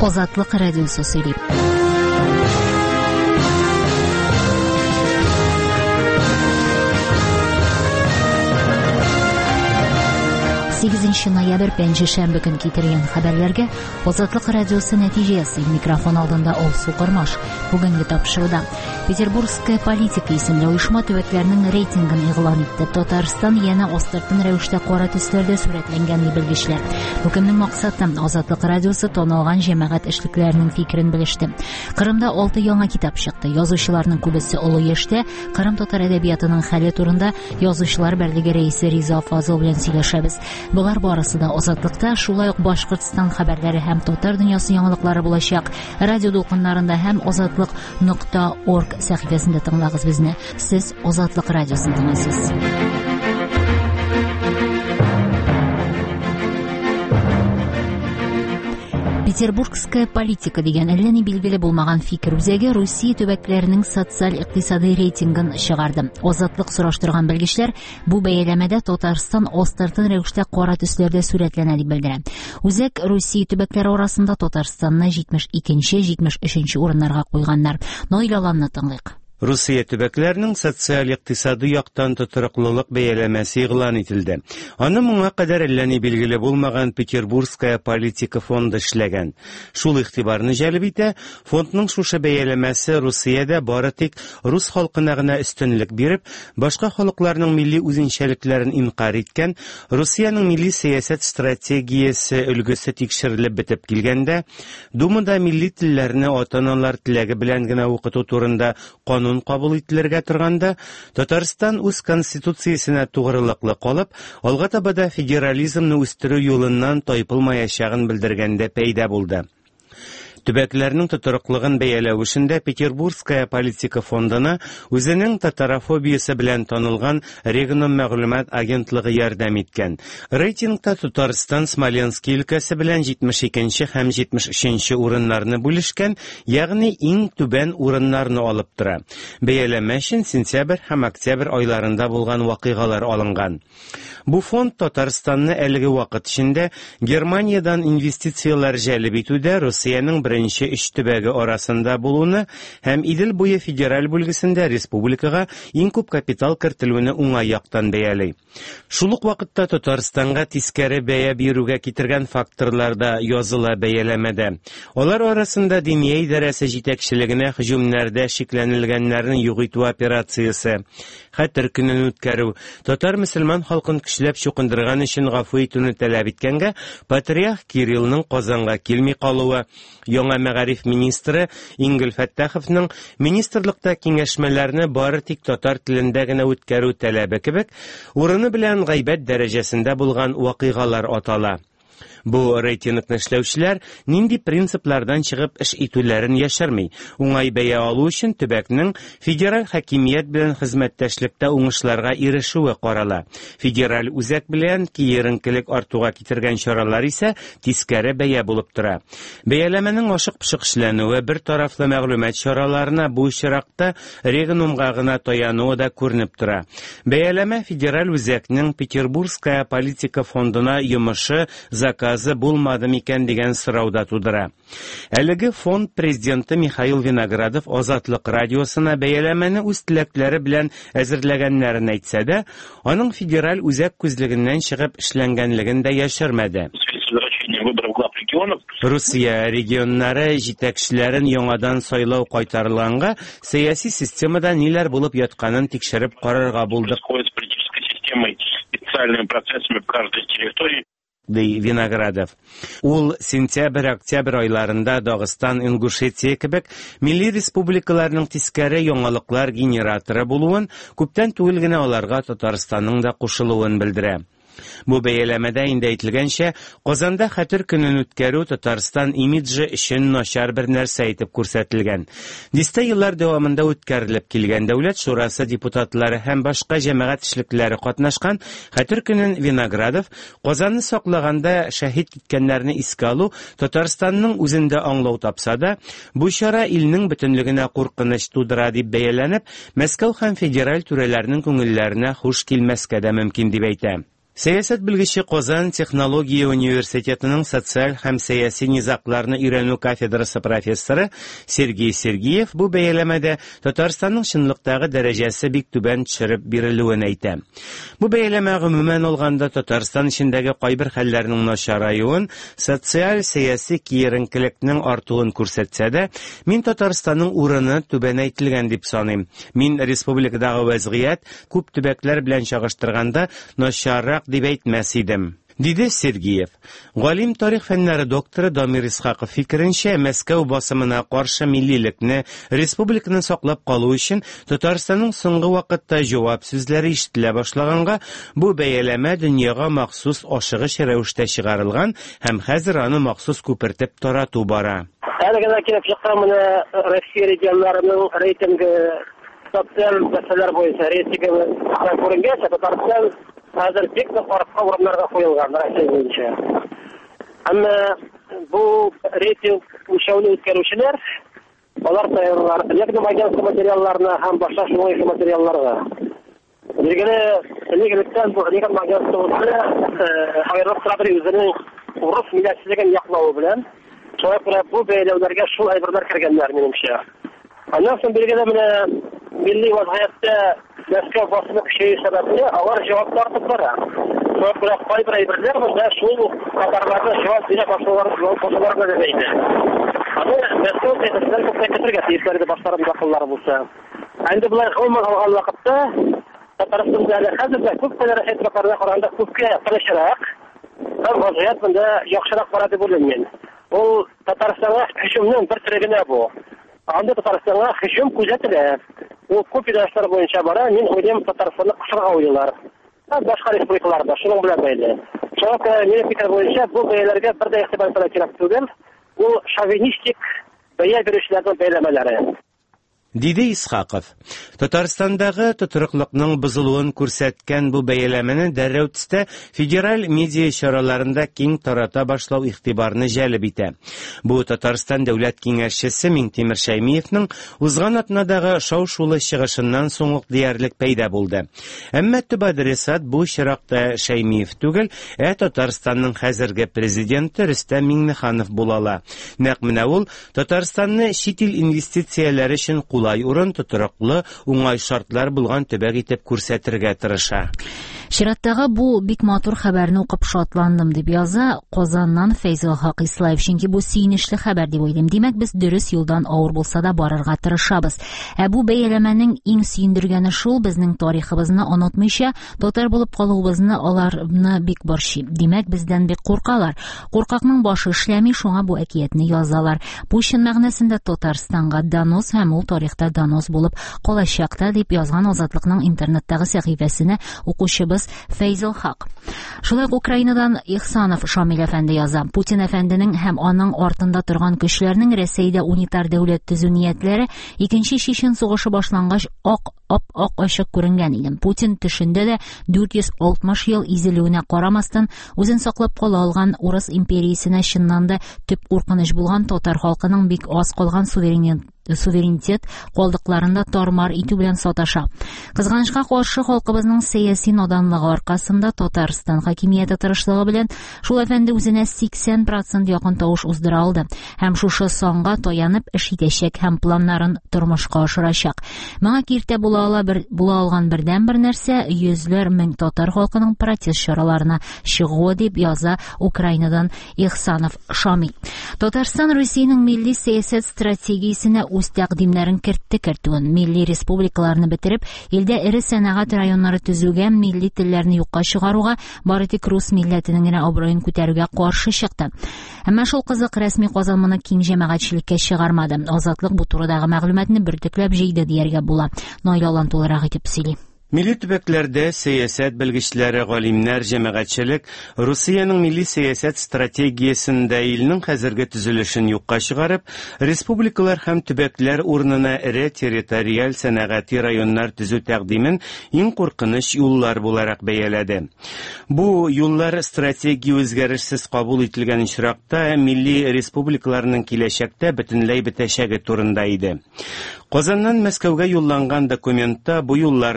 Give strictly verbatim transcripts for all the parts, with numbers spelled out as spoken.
Азатлык радиосы сөйли. сигезенче ноябрь пенҗе шәмбе көн китергән хәбәрләргә Азатлык радиосы нәтиҗәсе микрофон алдында Алсу Кормаш. Бүгенге тапшыруда Петербургская политика исемле оешма төбәкләрнең рейтингын игълан итте. Татарстан яна астыртын рәвештә кара төсләрдә сурәтләнгән дип белгечләр. Бүгеннең максаты Азатлык радиосы танылган җәмәгать эшлекләренең фикерен белеште. Кырымда алты яңа китап чыкты. Язучыларның күбесе олы яшьтә. Кырым татар әдәбиятының хәле турында Язучылар берлеге рәисе Риза Фазыл белән сөйләшәбез. Булар барысы да Азатлыкта, шулай ук Башкортстан хәбәрләре һәм татар дөньясы яңалыклары булачак. Радио дулкыннарында һәм азатлык нокта орг сәхифәсендә тыңлагыз безне. Сез Азатлык радиосын тыңлыйсыз. Петербургская политика дигән әллә ни билгеле булмаган фикер үзәге Русия төбәкләренең социаль-икътисади рейтингын чыгарды. Азатлык сораштырган белгечләр бу бәяләмәдә Татарстан астыртын рәвештә кара төсләрдә сурәтләнә дип белдерә. Үзәк Русия төбәкләре арасында Татарстанны җитмеш икенче җитмеш өченче урыннарга куйганнар. Нойлаланны тыңлыйк. Русия төбәкләренең социаль-икътисади яктан тотрыклылык бәяләмәсе игълан ителде. Аны моңа кадәр әллә ни билгеле булмаган Петербургская политика фонды эшләгән. Шул игътибарны җәлеп итә, фондның шушы бәяләмәсе Русиядә бары тик рус халкына гына өстенлек биреп, башка халыкларның милли үзенчәлекләрен инкар иткән, Русиянең милли сәясәт стратегиясе өлгесе тикшерелеп бетеп килгәндә, Думада милли телләрне ата-аналар теләге белән генә укыту турында канун кабул ителергә торганда, Татарстан үз конституциясенә тугрылыклы калып, алга таба да федерализмны үстерү юлыннан тайпылмаячагын белдергәндә пәйда булды. Төбәкләрнең тотрыклыгын бәяләү эшендә Петербургская политика фондына үзенең татарофобиясе белән танылган Регион мәгълүмат агентлыгы ярдәм иткән. Рейтингта Татарстан Смоленск өлкәсе белән җитмеш икенче һәм җитмеш өченче урыннарны бүлешкән, ягъни иң түбән урыннарны алып тора. Бәяләмә өчен сентябрь һәм октябрь айларында булган вакыйгалар алынган. Бу фонд Татарстанны әлеге вакыт эчендә Германиядан инвестицияләр җәлеп итүдә Русиянең беренче өч төбәге арасында булуны һәм Идел буе федераль бүлгесендә республикага иң күп капитал кертелүне уңай яктан бәяли. Шул ук вакытта Татарстанга тискәре бәя бирүгә китергән факторлар да языла бәяләмәдә. Алар арасында Димия идарәсе җитәкчелегенә һөҗүмнәрдә шикләнелгәннәрне югыйту операциясе, хәтер көнен үткәрү, татар мөселман халкын көчләп чукындырган өчен гафу итүне таләп иткәнгә, патриарх Кириллның Казанга килми калуы, яңа мәгариф министры Ингел Фәттаховның министрлыкта киңәшмәләрне бары тик татар телендә генә үткәрү таләбе кебек, урыны белән гайбәт дәрәҗәсендә булган вакыйгалар атала. Бу рейтингны эшләүчеләр нинди принциплардан чыгып эш итүләрен яшерми. Уңай бәя алу өчен төбәкнең федераль хакимият белән хезмәттәшлектә уңышларга ирешүе карала. Федераль үзәк белән киеренкелек артуга китергән чаралар исә тискәре бәя булып тора. Бәяләмәнең ашык-пышык эшләнүе бер тарафлы мәгълүмат чараларына бу чиракта региономга гына таянуы да күренеп тора. Бәяләмә федераль үзәкнең Петербургская политика фондына йомышы заказ булмады микән дигән сорауда тудыра. Әлеге фонд президенты Михаил Виноградов Азатлык радиосына бәяләмәне үз теләкләре белән әзерләгәннәрен әйтсә дә, аның федераль үзәк күзлегеннән чыгып эшләнгәнлеген дә яшермәде. Русия регионнары җитәкчеләрен яңадан сайлау кайтарылганга, сәяси системада ниләр булып ятканын тикшереп карарга булдык. Ди Виноградов. Ул сентябрь-октябрь айларында Дагыстан, Ингушетия кебек милли республикаларның тискәре яңалыклар генераторы булуын, күптән түгел генә аларга Татарстанның да кушылуын белдерә. Бу бәяләмәдә инде әйтелгәнчә, Казанда хәтер көнен үткәрү Татарстан имиджы өчен начар бер нәрсә итеп күрсәтелгән. Дистә еллар дәвамында үткәрелеп килгән Дәүләт шурасы депутатлары һәм башка җәмәгать эшлекләре катнашкан хәтер көнен Виноградов Казанны саклаганда шәһид киткәннәрне искә алу Татарстанның үзендә аңлау тапса да, бу чара илнең бөтенлегенә куркыныч тудыра дип бәяләнеп, Мәскәү һәм федераль түрәләрнең күңелләренә хуш килмәскә дә мөмкин дип әйтә. Сәясәт белгече Казан технология университетының социаль һәм сәяси низакларны өйрәнү кафедрасы профессоры Сергей Сергеев бу бәяләмәдә Татарстанның чынлыктагы дәрәҗәсе бик түбән төшереп бирелүен әйтә. Бу бәяләмә гомумән алганда Татарстан ичендәге кайбер хәлләрнең начараюын, социаль сәяси киеренкелекнең артуын күрсәтсә дә, мин Татарстанның урыны түбәнәйтелгән дип саныйм. Мин республикадагы вазгыять күп төбәкләр белән чагыштырганда начаррак дип әйтмәс идем, диде Сергеев. Галим тарих фәннәре докторы Дамир Исхаков фикеренчә, Мәскәү басымына каршы милливлекне, республиканы саклап калу өчен Татарстанның соңгы вакытта җавап сүзләре ишетелә башлаганга, бу бәяләмә дөньяга махсус ашыгыч рәвештә чыгарылган һәм хәзер аны махсус күпертеп тарату бара. Әлегә килеп чыккан менә Россия регионнарының рейтингы социаль мәсьәләләр буенча рейтингы күренгән, Татарстан хәзер бик тә артка урыннарга куелган Россия буенча. Әмма бу рейтинг үлчәүне үткәрүчеләр, алар таярлар, ягъни агентлык материалларына һәм башка шуңай материалларга. Билгеле, легаллыктан бу легал агентлыгы аерылып тора үзенең урыс милләтчелеген яклау белән, шуңа күрә бу бәяләүләргә шул әйберләр кергәннәр минемчә. Аннан соң билгеле менә милли вазгыятьтә Мәскәү басымы көчәю сәбәпле алар җавап тартып бара. Шуңа күрә кайбер әйберләр монда шул татарларга җавап бирә башлаулар белән бәйле. Аны Мәскәү тәҗрибәсен күрсәтергә тиешләр дип башларында кыллар булса. Инде болар гомумән алган вакытта Татарстанда әле хәзер дә күп кенә әтрәфләргә караганда күпкә тырышрак, һәм вазгыять монда яхшырак бара дип уйлыйм. Ул Татарстанга һөҗүмнең бер төре генә бу. Анда Татарстанга һөҗүм күзәтелә. Ул күп идарәләр буенча бара, мин уйлыйм Татарстанны кышырга уйлыйлар. Башка республикаларда шуның белән бәйле. Шуңа минем фикер буенча бу бәяләргә бер дә игътибар итәргә кирәк түгел. Ул шовинистик бәя бирүчеләрнең бәяләмәләре. Диде Исхаков. Татарстандагы тотрыклыкның бозылуын күрсәткән бу бәяләмәне дәррәү төстә федераль медиа чараларында киң тарата башлау игътибарны җәлеп итә. Бу Татарстан дәүләт киңәшчесе Миңтимер Шәймиевның узган атнадагы шау-шулы чыгышыннан соң ук диярлек пәйда булды. Әмма төп адресат бу чиракта Шәймиев түгел, ә Татарстанның хәзерге президенты Рөстәм Миңнеханов булала. Нәкъ менә ул Татарстанны чит ил инвестицияләре өчен улай урын тотрыклы, уңай шартлар булган төбәк итеп күрсәтергә тырыша. Чираттагы бу бик матур хәбәрне укып шатландым дип яза Казаннан Фәйзул Хак Ислаев, чөнки бу сөенечле хәбәр дип уйлыйм. Димәк, без дөрес юлдан авыр булса да барырга тырышабыз. Ә бу бәяләмәнең иң сөендергәне шул, безнең тарихыбызны онытмыйча, татар булып калуыбызны аларны бик борчый. Димәк, бездән бик куркалар. Куркакның башы эшләми, шуңа бу әкиятне язалар. Бу чын мәгънәсендә Татарстанга донос һәм ул тарихта донос булып калачакта дип язган Азатлыкның интернеттагы сәхифәсенә укучыбыз Фәйзул Хак. Шулай Украинадан Ихсанов Шамил әфәнде яза. Путин әфәнденең һәм аның артында торган көчләрнең Рәсәйдә унитар дәүләт төзү ниятләре икенче Чечен сугышы башлангач ак ап-ак ачык күренгән иде. Путин төшендә дә дүрт йөз алтмыш ел изелүенә карамастан үзен саклап кала алган урыс империясенә чыннан да төп куркыныч булган татар халкының бик аз калган суверенитет суверенитет калдыкларында тармар итү белән саташа. Кызганычка каршы халкыбызның сәяси наданлыгы аркасында Татарстан хакимияте тырышлыгы белән шул әфәнде үзенә сиксән процент якын тавыш уздыра алды һәм шушы санга таянып эш итәчәк һәм планнарын тормышка ашырачак. Моңа киртә була ала бер була алган бердән бер нәрсә йөзләр мең татар халкының протест чараларына чыгуы дип яза Украинадан Ихсанов Шамил. Татарстан Русиянең милли сәясәт стратегиясенә үз тәкъдимнәрен кертте кертүен, милли республикаларны бетереп, илдә эре сәнәгать районнары төзүгә, милли телләрне юкка чыгаруга, бары тик рус милләтенең генә абруен күтәрүгә каршы чыкты. Әмма шул кызык рәсми Казан моны киң җәмәгатьчелеккә чыгармады. Азатлык бу турыдагы мәгълүматны бөртекләп җыйды дияргә була. Наилалан тулырак итеп сөйли. Милли төбәкләрдә сәясәт белгечләре, галимнәр, җәмәгатьчелек Русиянең милли сәясәт стратегиясендә илнең хәзерге төзелешен юкка чыгарып, республикалар һәм төбәкләр урынына эре территориаль сәнәгати районнар төзү тәкъдимен иң куркыныч юллар буларак бәяләде. Бу юллар стратегия үзгәрешсез кабул ителгән очракта милли республикаларның киләчәктә бөтенләй бетәчәге турында иде. Казаннан Мәскәүгә юлланган документта бу юлларны бөтенләй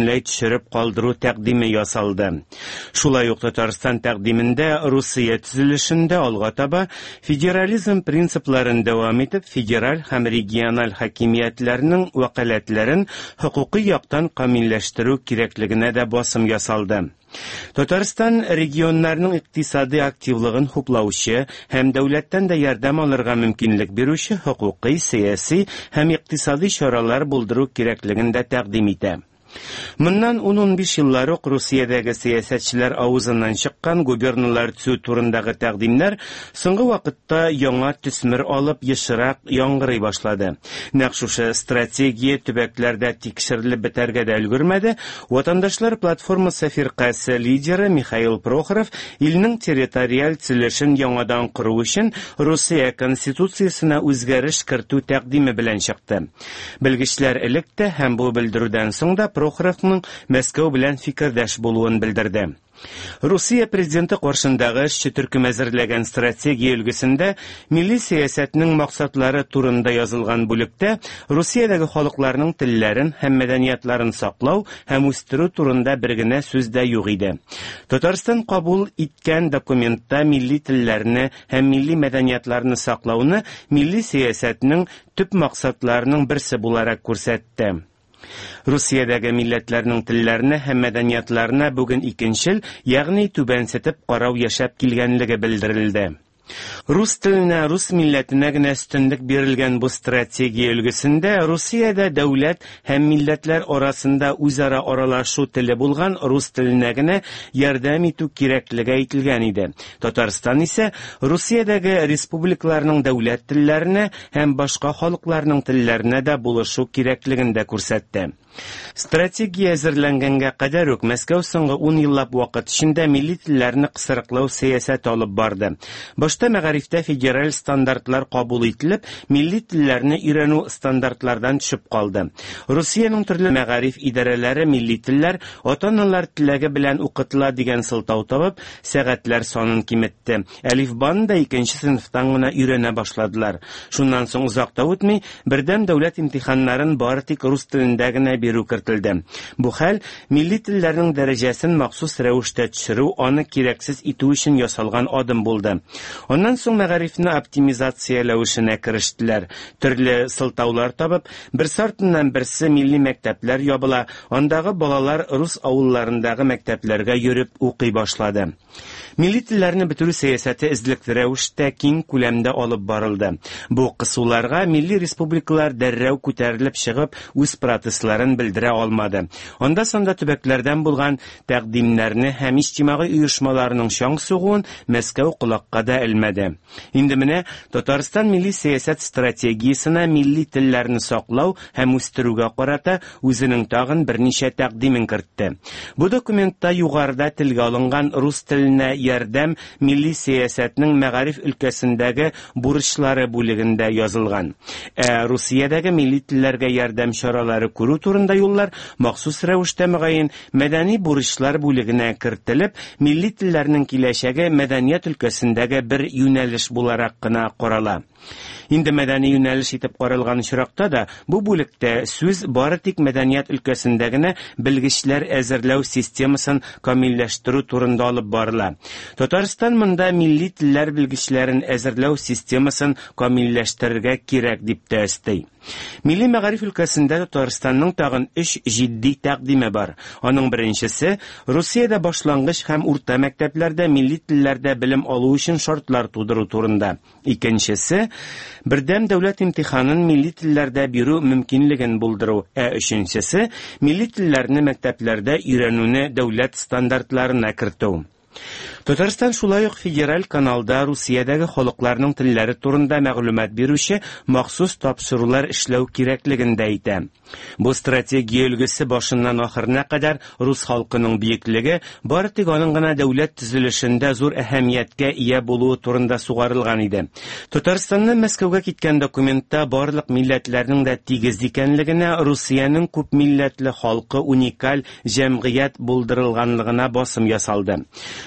бөтенләй төшереп калдыру тәкъдиме ясалды. Шулай ук Татарстан тәкъдимендә Русия төзелешендә алга таба федерализм принципларын дәвам итеп, федераль һәм региональ хакимиятләрнең вәкаләтләрен хокукый яктан камилләштерү кирәклегенә дә басым ясалды. Татарстан регионнарның икътисади активлыгын хуплаучы һәм дәүләттән дә ярдәм алырга мөмкинлек бирүче хокукый, сияси һәм икътисади чаралар булдыру кирәклеген дә тәкъдим итә. Моннан ун-ун биш еллар ук Русиядәге сәясәтчеләр авызыннан чыккан губерналар төзү турындагы тәкъдимнәр соңгы вакытта яңа төсмер алып ешрак яңгырый башлады. Нәкъ шушы стратегия төбәкләрдә тикшерелеп бетәргә дә өлгермәде. Ватандашлар платформасы фиркасы лидеры Михаил Прохоров илнең территориаль төзелешен яңадан кору өчен Русия конституциясына үзгәреш кертү тәкъдиме белән чыкты. Белгечләр элек тә һәм бу белдерүдән соң да Прохоровның Мәскәү белән фикердәш булуын белдерде. Русия президенты каршындагы эшче төркем әзерләгән стратегия өлгесендә милли сәясәтнең максатлары турында язылган бүлектә Русиядәге халыкларның телләрен һәм мәдәниятларын саклау һәм үстерү турында бер генә сүз дә юк иде. Татарстан кабул иткән документта милли телләрне һәм милли мәдәниятларны саклауны милли сәясәтнең төп максатларының берсе буларак күрсәтте. Русиядәге милләтләрнең телләренә һәм мәдәниятларына бүген икенчел, ягъни түбәнсетеп карау яшәп килгәнлеге белдерелде. Рус теленә, рус милләтенә генә өстенлек бирелгән бу стратегия өлгесендә Русиядә дәүләт һәм милләтләр арасында үзара аралашу теле булган рус теленә генә ярдәм итү кирәклеге әйтелгән иде. Татарстан исә Русиядәге республикаларның дәүләт телләренә һәм башка халыкларның телләренә дә булышу кирәклеген дә күрсәтте. Стратегия әзерләнгәнгә кадәр үк Мәскәү соңгы ун еллап вакыт эчендә милли телләрне кысрыклау сәясәте алып барды. Башта мәгарифтә федераль стандартлар кабул ителеп, милли телләрне өйрәнү стандартлардан төшеп калды. Русиянең төрле мәгариф идарәләре милли телләр ата-аналар теләге белән укытыла дигән сылтау табып, сәгатьләр санын киметте. Әлифбаны да икенче сыйныфтан гына өйрәнә башладылар. Шуннан соң узак та үтми, бердәм дәүләт имтиханнарын бары тик рус телендә генә бирү кертелде. Бу хәл милли телләрнең дәрәҗәсен махсус рәвештә төшерү, аны кирәксез итү өчен ясалган адым булды. Аннан соң мәгарифне оптимизацияләү эшенә керештеләр. Төрле сылтаулар табып, бер артыннан берсе милли мәктәпләр ябыла, андагы балалар рус авылларындагы мәктәпләргә йөреп укый башлады. Милли телләрне бетерү сәясәте эзлекле рәвештә киң күләмдә алып барылды. Бу кысуларга милли республикалар дәррәү күтәрелеп чыгып, үз протестларын белдерә алмады. Анда санда төбәкләрдән булган тәкъдимнәрне һәм иҗтимагый оешмаларның чаң сугуын Мәскәү колакка да элмәде. Инде менә Татарстан милли сәясәт стратегиясенә милли телләрне саклау һәм үстерүгә карата үзенең тагын берничә тәкъдимен кертте. Бу документта югарыда телгә алынган рус теленә ярдәм милли сәясәтнең мәгариф өлкәсендәге бурычлары бүлегендә язылган. Ә Русиядәге милли телләргә ярдәм чаралары күрү турында юллар махсус рәвештә мөгаен мәдәни бурычлар бүлегенә кертелеп, милли телләрнең киләчәге мәдәният өлкәсендәге бер юнәлеш буларак кына карала. Инде мәдәни юнәлеш итеп каралган чиракта да бу бүлектә сүз бары тик мәдәният өлкәсендә генә белгечләр әзерләү системасын камилләштерү турында алып барыла. Татарстан монда милли телләр белгечләрен әзерләү системасын камилләштерергә кирәк дип тә өстәй. Милли мәгариф өлкәсендә Татарстанның тагын өч җитди тәкъдиме бар. Аның беренчесе Русиядә башлангыч һәм урта мәктәпләрдә милли телләрдә белем алу өчен шартлар тудыру турында. Икенчесе бердәм дәүләт имтиханын милли телләрдә бирү мөмкинлеген булдыру. Ә өченчесе милли телләрне мәктәпләрдә өйрәнүне дәүләт стандартларына кертү. Татарстан шулай ук федераль каналда Русиядәге халыкларның телләре турында мәгълүмат бирүче махсус тапшырулар эшләү кирәклеген дә әйтә. Бу стратегия өлгесе башыннан ахырына кадәр рус халкының бийеклеге бары тик аның гына дәүләт төзелешендә зур әһәмияткә ия булуы турында сугарылган иде. Татарстаннан Мәскәүгә киткән документта барлык милләтләрнең дә тигез икәнлегенә, Русиянең күп милләтле халкы уникаль җәмгыять булдырылганлыгына басым ясалды. Бу документ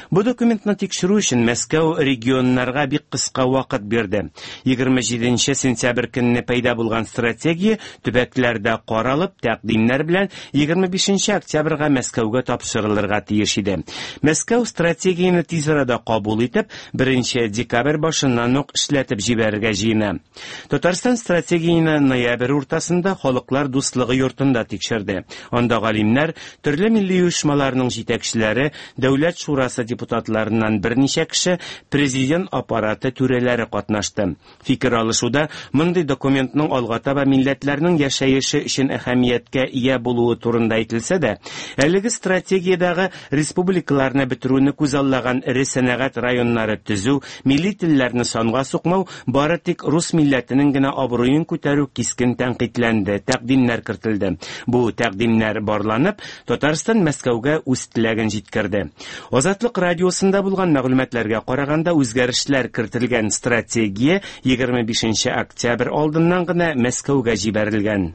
документны тикшерү өчен Мәскәү регионнарга бик кыска вакыт бирде. егерме җиденче сентябрь көнне пәйда булган стратегия төбәкләрдә каралып, тәкъдимнәр белән егерме бишенче октябрьгә Мәскәүгә тапшырылырга тиеш иде. Мәскәү стратегияне тиз арада кабул итеп, беренче декабрь башыннан ук эшләтеп җибәрергә җыена. Татарстан стратегияне ноябрь уртасында Халыклар дуслыгы йортында тикшерде. Анда галимнәр, төрле милли оешмаларның җитәкчеләре, дәүләт шурасы депутатларыннан берничә кеше, президент аппараты түрәләре катнашты. Фикер алышуда мондый документның алга таба милләтләрнең яшәеше өчен әһәмияткә ия булуы турында әйтелсә дә, әлеге стратегиядәге республикаларны бетерүне күз аллаган ире сәнәгать районнары төзү, милли телләрне санга сукмау, бары тик рус милләтенең генә абруен күтәрү кискен тәнкыйтьләнде, тәкъдимнәр кертелде. Бу тәкъдимнәр барланып, Татарстан Мәскәүгә үз теләген җиткерде. Азатлык радиосында булган мәгълүматларга караганда, үзгәрешләр кертелгән стратегия егерме бишенче октябрь алдыннан гына Мәскәүгә җибәрелгән.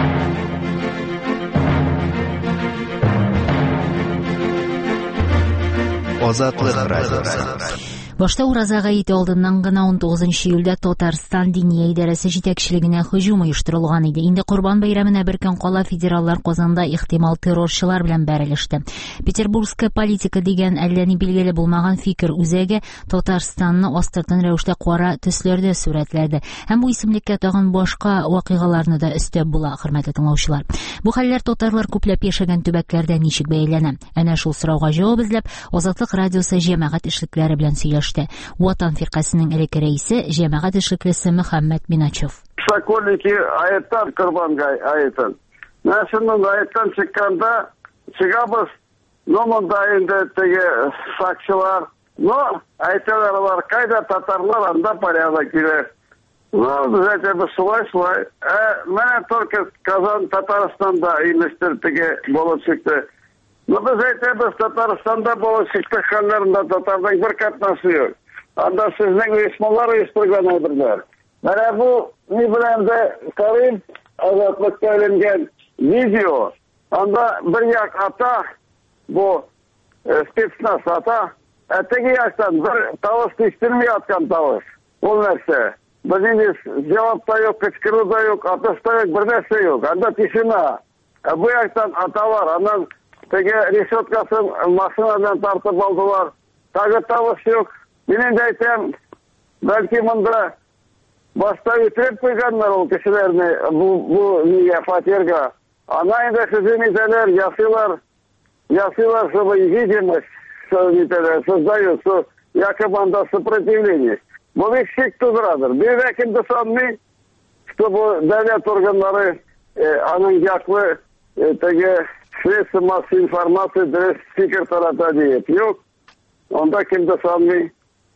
Азатлык радиосы. Башта уразага ите алдыннан гына он тугызынчы июльдә Татарстан Диния идарәсе җитәкчелегенә һөҗүм оештырылган иде. Инде Курбан бәйрәменә бер көн кала федераллар Казанда ихтимал террорчылар белән бәрелеште. Петербургская политика дигән әллә ни билгеле булмаган фикер үзәге Татарстанны астыртын рәвештә кара төсләрдә сурәтләде. Һәм бу исемлеккә тагын башка вакыйгаларны да өстәп була, хөрмәтле тыңлаучылар. Бу хәлләр татарлар күпләп яшәгән төбәкләрдә ничек бәяләнә? Әнә шул сорауга җавап эзләп, Азатлык радиосы җәмәгать эшлекләре белән сөйләште. Ватан фиркасының элекке рәисе, җәмәгать эшлеклесе Мөхәммәд Миначев. Сокольники аяттан Курбанга аяттан. Нашының аяттан чыкканда чыгабыз, но монда инде теге сакчылар, но айталар бар, кайда татарлар, анда порядок килә. Ну, без әйтәбез шулай-шулай. Ә менә только Казан Татарстанда имештер теге булып чыкты. Но без әйтәбез Татарстанда булып чыкты хәлләрендә татарның бер катнашы юк. Анда сезнең оешмалар оештырган әйберләр. Менә бу ни белән дә Карим Азатлыкка эленгән видео. Анда бер як ата, бу спецназ ата, ә теге яктан бер тавыш ишетелми яткан тавыш. Ул нәрсә? Безнең җавап та юк, кычкыру да юк, атыш та юк, бер нәрсә юк. Анда тишина. Ә бу яктан аталар, аннан теге решеткасын машинадан тартып алдылар. Тагы тавыш юк. Мин инде әйтәм, бәлки монда башта үтереп куйганнар ул кешеләрне бу бу нигә фатирга. Ана инде хезмәт итәләр, ясыйлар, ясыйлар, чтобы видимость создают, что якобы анда сопротивление. Бу бик шик тудырадыр. Бер кемдә санмый, чтобы дәүләт органнары аның яклы теге средства массовой информации дөрес фикер тарата дип. Юк, анда кемдә санмый.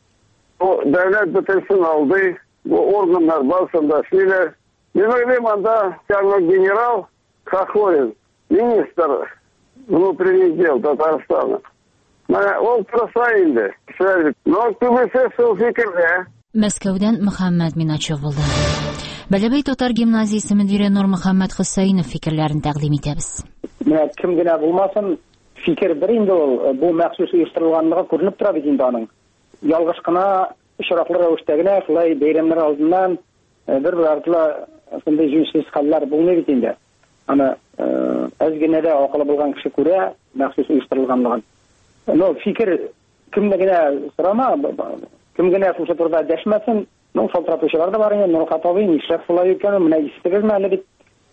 Бу дәүләт бөтенсен алды, бу органнар барсында эшлиләр. Мин уйлыйм, анда генерал Хохорин, министр внутренних дел Татарстана. Менә ул тырыша инде. Но күбесе шул фикердә. Мәскәүдән Мөхәммәд Миначев булды. Бәләбәй татар гимназиясе мөдире Нур Мөхәммәд Хөсәйнов фикерләрен тәкъдим итәбез. Менә кем генә булмасын, фикер бер инде ул, бу махсус оештырылганлыгы күренеп тора бит инде аның. Ялгыш кына очраклы рәвештә генә шулай бәйрәмнәр алдыннан бер-бер артлы шундый җүнсез хәлләр булмый бит инде. Аны аз генә дә акылы булган кеше күрә махсус оештырылганлыгын. Ну, фикер кемне генә сорама, кем генә шушы турыда дәшмәсен, ну, шалтыратучылар да бар инде, ну, хатавый, нишләп шулай икән, менә исетегезме әле бит.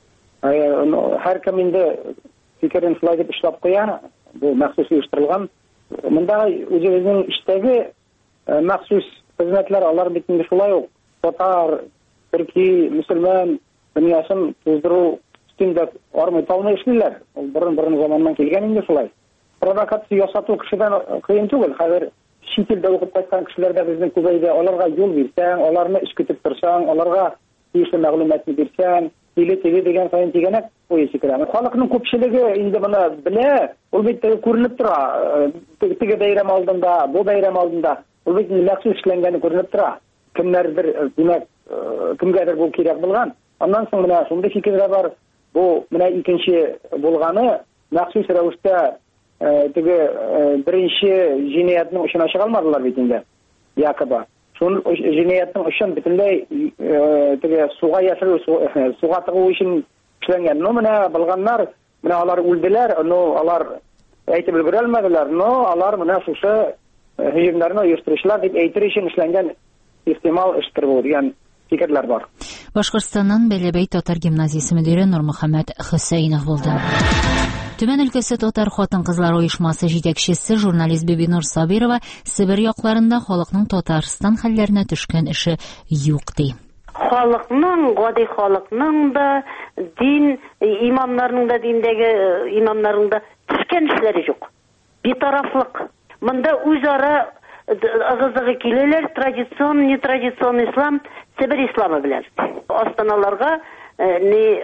Һәркем инде фикерен шулай дип эшләп куя, бу махсус оештырылган. Монда үзебезнең эштәге махсус хезмәтләр, алар бит инде шулай ук татар, төрки, мөселман дөньясын туздыру өстендә армый талмый эшлиләр. Ул борын-борын заманнан килгән инде шулай. Провокация ясату кешедән кыен түгел. Хәзер чит илдә укып кайткан кешеләр дә безнең күбәйдә, аларга юл бирсәң, аларны эш көтеп торсаң, аларга тиешле мәгълүматны бирсәң, тиле теге дигән саен тигәнәк куй сикерәме. Халыкның күпчелеге инде моны белә, ул бит күренеп тора. Теге бәйрәм алдында, бу бәйрәм алдында ул бит махсус эшләнгәне күренеп тора. Кемнәрдер, димәк, кемгәдер бу кирәк булган. Аннан соң менә шундый фикерләр бар. Бу менә икенче булганы махсус рәвештә теге беренче җинаятның очына чыга алмадылар бит инде. Якобы. Шул җинаятның очын бөтенләй теге суга яшерү, суга тыгу өчен эшләнгән. Ну менә булганнар, менә алар үлделәр, ну алар әйтеп өлгерә алмадылар, но алар менә шушы һөҗүмнәрне оештыручылар дип әйтер өчен эшләнгән ихтимал эштер бу дигән фикерләр бар. Башкортстаннан Бәләбәй татар гимназиясе мөдире Нурмөхәммәд Хөсәйнов булды. Түмән өлкәсе татар хатын-кызлар оешмасы җитәкчесе журналист Бибинур Сабирова Себер якларында халыкның Татарстан хәлләренә төшкән эше юк ди. Халыкның, гади халыкның да, дин имамнарның да, диндәге имамнарның да төшкән эшләре юк. Битарафлык. Монда үзара ыгы-зыгы киләләр, традицион, нетрадицион ислам, Себер исламы белән. Астаналарга не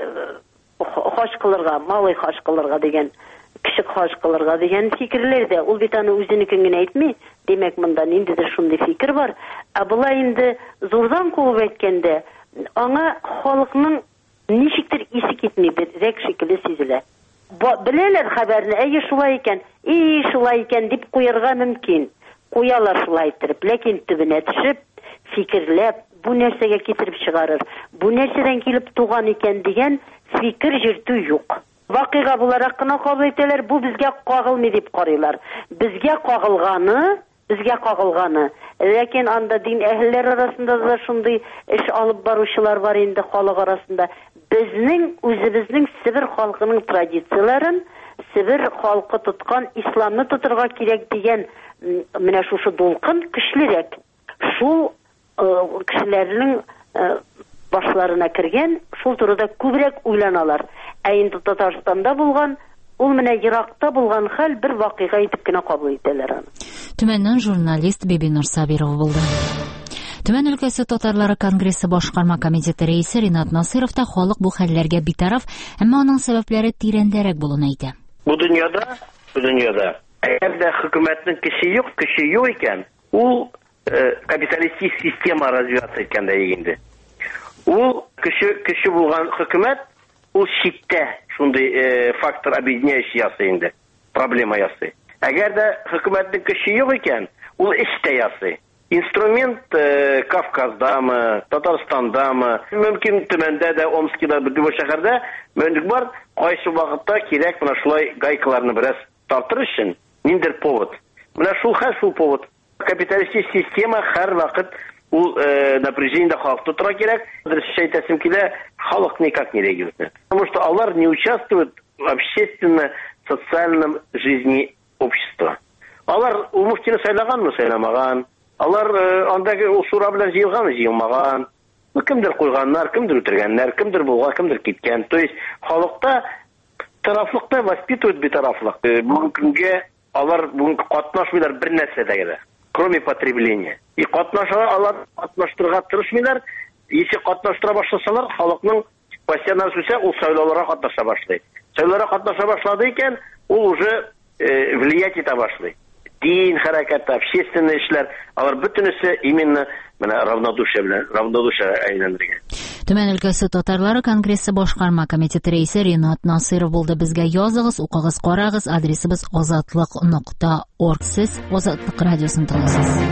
хаш кылырга, малый хаш кылырга дигән, кичек хаш кылырга дигән фикерләр дә, ул бит аны үзенекен генә әйтми, демәк монда ниндидер шундый фикер бар. Ә булай инде зурдан куып әйткәндә, аңа халыкның ничектер исе китми бирәк шикелле сизелә. Беләләр хәбәрне, әйе шулай икән, и шулай икән дип куярга мөмкин. Куялар шулай итеп, ләкин төбенә төшеп, фикерләп, бу нәрсәгә китереп чыгарыр, бу нәрсәдән килеп туган икән дигән фикер җиртү юк. Вакыйга буларак кына кабул итәләр, бу безгә кагылмый дип карыйлар. Безгә кагылганы, безгә кагылганы. Ләкин анда дин әһелләр арасында да шундый эш алып баручылар бар инде халык арасында. Безнең үзебезнең Себер халкының традицияларын, Себер халкы тоткан исламны тотырга кирәк дигән менә шушы дулкын көчлерәк. Шул кешеләрнең башларына кергән, шул турыда күбрәк уйланалар. Ә инде Татарстанда булган, ул менә еракта булган хәл бер вакыйга итеп кенә кабул итәләр аны. Түмәннән журналист Бибинур Сабирова булды. Түмән өлкәсе татарлары конгрессы башкарма комитеты рәисе Ринат Насыров та халык бу хәлләргә битараф, әмма аның сәбәпләре тирәндәрәк булуын әйтә. Бу дөньяда, бу дөньяда әгәр дә хөкүмәтнең көче юк, көче юк икән, ул капиталистик система развиваться иткәндә инде. Ул көче көче булган хөкүмәт ул читтә шундый фактор объединяющий ясый инде, проблема ясый. Әгәр дә хөкүмәтнең көче юк икән, ул эштә ясый. Инструмент Кавказдамы, Татарстандамы, мөмкин Төмәндә дә, Омскида, бу шәһәрдә мөмкин бар, кайсы вакытта кирәк менә шулай гайкаларны бераз тартыр өчен ниндер повод. Менә шул хәл шул повод. Капиталистик система һәр вакыт ул напряжение халыкта тора кирәк. Дөресчә әйтәсем килә, халык никак не реагирует. Потому что алар не участвуют в общественно-социальном жизни общества. Алар ул муфтины сайлаганмы, сайламаган. Алар андагы ул сура белән җыелганмы, җыелмаган. Кемдер куйганнар, кемдер үтергәннәр, кемдер булган, кемдер киткән. То есть халыкта тарафлыкта воспитывают битарафлык. Бу көнгә алар бүген катнашмыйлар бер нәрсәдә, кроме потребления. И катнаша алар катнаштырга тырышмыйлар. Если катнаштыра башласалар, халыкның постоянно үсә, ул сайлауларга катнаша башлый. Сайлауларга катнаша башлады икән, ул уже влиять итә башлый. Дин хәрәкәте, общественные эшләр, алар бөтенесе именно менә равнодушие белән, равнодушие әйләндергән. Түмән өлкәсе татарлары конгрессы башкарма комитеты рәисе Ринат Насыров булды. Безгә языгыз, укыгыз, карагыз, адресыбыз азатлык нокта орг. Сез Азатлык радиосын тыңлыйсыз.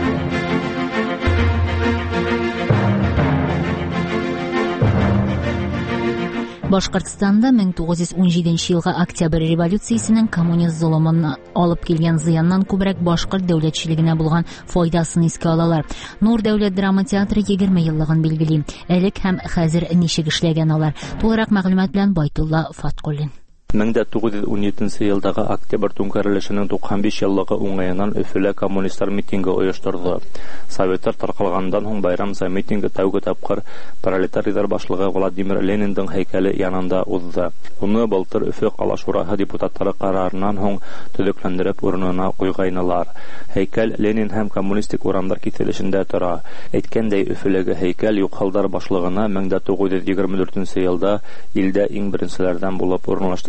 Башкортстанда мең тугыз йөз ун җиденче елгы Октябрь революциясенең коммунист золымын алып килгән зыяннан күбрәк башкорт дәүләтчелегенә булган файдасын искә алалар. Нур дәүләт драма театры егерме еллыгын билгели. Элек һәм хәзер ничек эшләгән алар? Тулырак мәгълүмат белән Байтулла Фаткуллин. мең тугыз йөз ун җиденче елдагы Октябрь түнкәрелешенең туксан биш еллыгы уңаеннан Өфөлә коммунистлар митинги оештырды. Советтар таркалгандан соң байрам за митинги тәүге тапкыр пролетарийлар башлыгы Владимир Ленинның һәйкәле янында узды. Уны былтыр Өфө кала шураһы депутатлары карарыннан соң төзекләндереп урынына куйганнар. Һәйкәл Ленин һәм коммунистик урамдар киселешендә тора. Әйткәндәй, Өфөләге һәйкәл юкалдар башлыгына мең тугыз йөз егерме дүртенче елда илдә иң беренчеләрдән булып урынлаштырылды.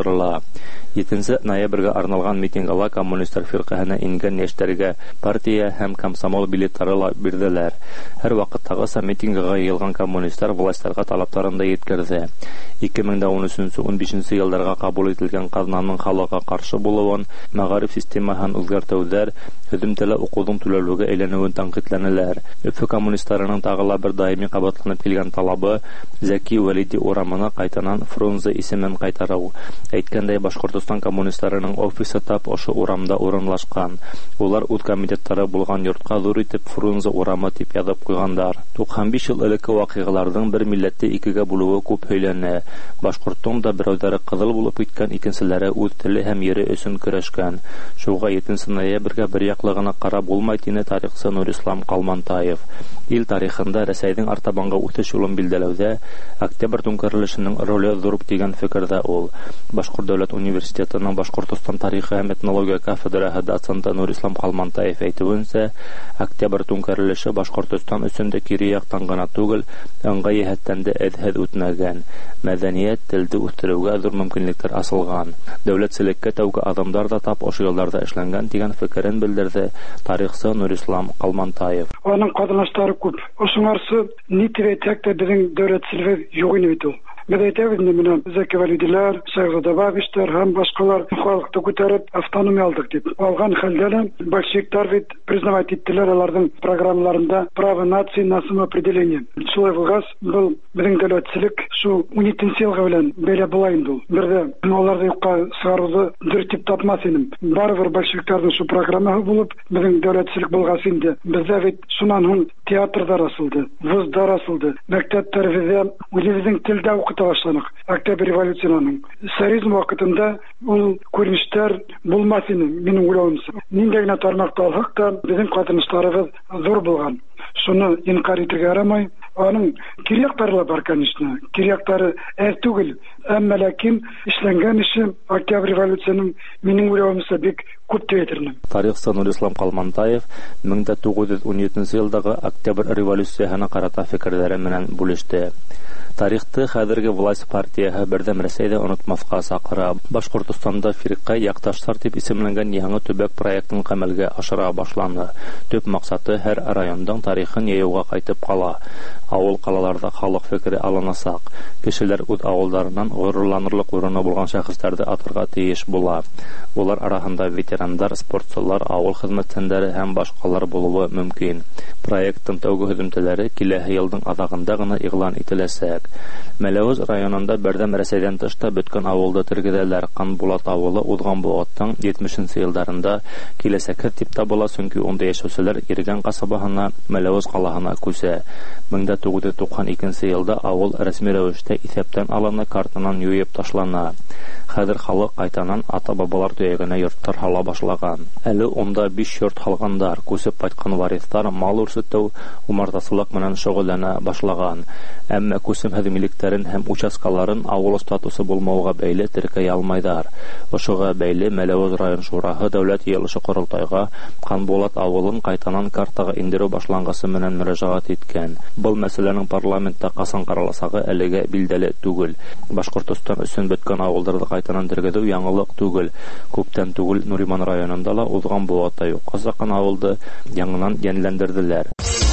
оештырыла. Етенче ноябрьгә арналган митингга коммунистлар фиркаһына ингән яшьләргә партия һәм комсомол билетлары ла бирделәр. Һәр вакыттагы митингга йыелган коммунистлар властьларга талапларын да yetkерде. ике мең ун өченче - ун бишенче елларга кабул ителгән казнаның халыкка каршы булуын, мәгариф системасын үзгәртүләр, һөҗүмтәле укудың түләүгә әйләнүен тәнкыйтьләнәләр. Өфө коммунистларының тагыла бер даими кабатланып килгән талабы Зәки Вәлиди урамына кайтанан Фрунзе исемен кайтару. Әйткәндәй, Башкортстан коммунистларының офисы тап ошо урамда урынлашкан. Улар үз комитетлары булган йортка зур итеп Фрунзе урамы дип язып куйгандар. туксан биш ел элекке вакыйгаларның бер милләтте икегә бүлүе күп һөйләнә. Башкортстан да берәүләре кызыл булып киткән, икенчеләре үз теле һәм йөре өчен көрәшкән. Шуңа етенче ноябрьгә бер яклыгына карап булмай дине тарихчы Нурислам Калмантаев. Ил тарихында Рәсәйнең артабанга үтеш юлын билдәләүдә Октябрь түнкәрелешенең роле зур дигән фикердә ул. Башкорт дәүләт университетының Башкортстан тарихы һәм этнология кафедраһы доценты Нурислам Калмантаев әйтүенчә, Октябрь түнкәрелеше Башкортстан өчен дә кире яктан гына түгел, аңгай җәһәттән дә әдһәд үтмәгән. Мәдәният, телде үстерүгә зур мөмкинлекләр асылган. Дәүләтчелеккә тәүге адымдар да тап ошо елларда эшләнгән дигән фикерен белдерде тарихчы Нурислам Калмантаев. Аның катнашлары күп. Ошоңарсы нитевәтәк тә безнең дәүләтчелеге юк иде бит ул. Biz әйтәбез менә Зәки Вәлидиләр, Шәйхзадабаевичтар һәм башкалар халыкты күтәреп автономия алдык дип алган хәлдә большевиклар бит признавать иттеләр аларның программаларында право нации на самоопределение. Шулай булгас, бу безнең дәүләтчелек шу ун җиденче елга белән бәйле була инде ул. Бердә аларда юкка сыгаруды дөрт дип тапмас идем. Барыбер большевикларның шу программасы булып, безнең дәүләтчелек булгас инде. Бездә бит шуннан һуң театрда расылды, вузда расылды, мәктәптәрдә үзебезнең телдә башланык. Октябрь революцияның царизм вакытында ул күренештәр булмас иде, минем уйлавымча. Нинди генә тармакта алсак та, безнең катнашларыбыз зур булган. Шуны инкар итәргә ярамый. Аның кирәкләре бар, конечно. Кирәкләре әз түгел, әмма ләкин эшләнгән эше Октябрь революцияның минем уйлавымча бик күп театрның. Тарихчы Нурислам Калмантаев мең тугыз йөз ун җиденче елдагы Октябрь революциясына карата фикерләре белән бүлеште. Тарихты хәзерге власть партияһы бердәм Рәсәйдә онытмаска сакыра. Башкортстанда фирка якташлар дип исемләнгән яңа төбәк проектын гамәлгә ашыра башланды. Төп максаты һәр районның тарихын яюга кайтып кала. Авыл калаларда халык фикере алынасак, кешеләр үз авылларыннан горурланырлык урыны булган шәхесләрне атырга тиеш була. Улар арасында ветерандар, спортчылар, авыл хезмәткәрләре һәм башкалар булуы мөмкин. Проекттың тәүге һөҗүмчеләре киләсе елның азагында гына игълан ителәсәк. Мәләвез районында бердәм Рәсәйдән тышта бөткән авылда тергеделәр. Канбулат авылы узган бу аттың җитмешенче елларында киләсәккә дип табыла, чөнки онда яшәүчеләр Иргән касабаһына, Мәләвез калаһына күсә. мең тугыз йөз туксан икенче елда авыл рәсми рәвештә исәптән алына, картанан юеп ташлана. Хәзер халык кайтанан ата-бабалар төягенә йортлар һала башлаган. Әле онда биш йорт халгандар, күсеп кайткан варислар мал үрсетү, умартасылык менән шөгыльләнә башлаган. Әмма күсем хәзмилекләрен һәм участкаларын авыл статусы булмауга бәйле теркәй алмайдар. Ошыга бәйле Мәләвез район шураһы дәүләт йыелышы корылтайга Канбулат авылын кайтанан картага индерү башлангысы менән мөрәҗәгать иткән. Бу мәсьәләнең парламентта касан караласагы әлегә билдәле түгел. Башкортстан өчен бөткән авылларда кайтанан тергеү яңалык түгел. Күптән түгел Нуриман районында ла узган бу ата юк. Казакын авылды яңадан яньләндерделәр.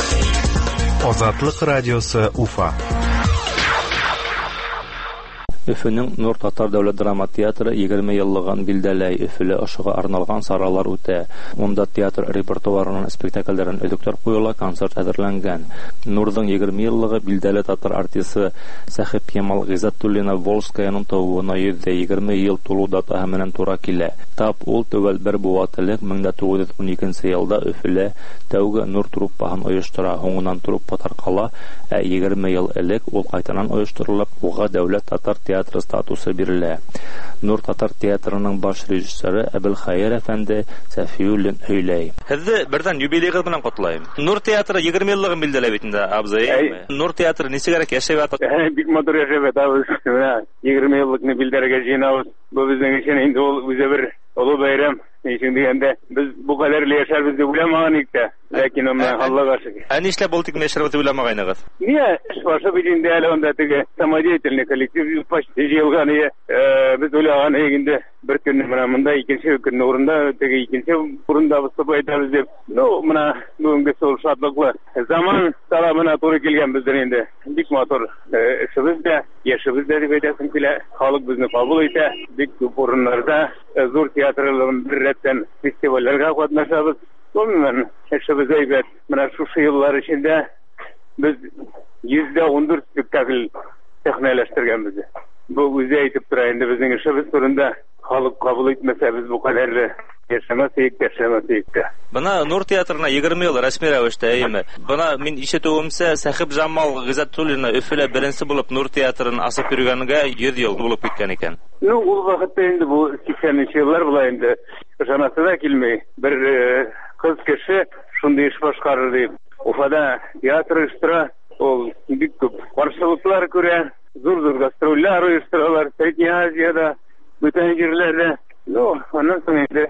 Азатлык радиосы Уфа. Өфөнең Нур Татар дәүләт драма театры егерме еллыгын билдәләй. Өфөле ошыга арналган саралар үтә. Монда театр репертуарының спектакльләрен өҙөктәр куела, концерт әзерләнгән. Нурның егерме еллыгы билдәле татар артисты Сәхип Ямал Гыйззәтуллина Волжскаяның тууына йөз егерме ел тулу датаһы менән тура килә. Тап ул төгәл бер буатылык мең тугыз йөз ун икенче елда Өфөлә тәүге Нур труппаһын оештыра. Һуңыннан труппа таркала, ә егерме ел элек ул кайтанан оештырылып, уга дәүләт татар театры статусы бирелә. Нур Татар театрының баш режиссеры Әбелхайыр әфәнде Сәфиуллин һөйләй. Һеҙҙе берҙән юбилейығыҙ менән ҡотлайым. Нур театры егерме йыллығын билдәләй бит инде, абзый. Нур театры нисегәрәк йәшәп ята? Бик матур йәшәп ята. егерме йыллыкны билдәргә җыйнабыз. Бу безнең өчен инде ул үзе бер олы бәйрәм. Ничек дигәндә, без бу кадәрле яшәрбез дип уйламаган идек тә. Ләкин аны Аллага шөкер. Ә нишләп ул тик мәшрәт уйламагайныгыз? Не, башы бидинде әле анда теге самодеятельный коллектив почти җыелган ие. Без уйлаган инде бер көнне менә монда икенче көнне урында теге икенче урында выступать итәбез дип. Ну, менә бүгенге сол шатлыклы заман талабына туры килгән бездер инде. Бик матур эшебез дә, яшебез дә дип әйтәсем килә. Халык безне кабул итә. Бик күп урыннарда зур театрларның бер рәттән фестивальләргә катнашабыз. Гомумән, эшебез әйбәт. Менә шушы еллар эчендә без йөз он дүрт спектакль сәхнәләштергәнбез. Бу үзе әйтеп тора инде безнең эшебез турында. Халык кабул итмәсә без бу кадәрле яшәмәсек, яшәмәсек. Бына Нур театрына егерме ел рәсми рәвештә әйме. Бына мин ишетүемсә, Сәхип Жамал Гыйззәтуллина Өфөлә беренче булып Нур театрын асып йөргәнгә йөз ел булып киткән икән. Ну, ул вакытта инде бу сиксәненче еллар була инде. Җанасы да килмәй. Бер кыз кеше шундый эш башкарыр дип. Уфада театр оештыра, ул бик күп каршылыклар күрә, зур-зур гастрольләр оештыралар Средняя Азияда, бүтән җирләрдә. Ну, аннан соң инде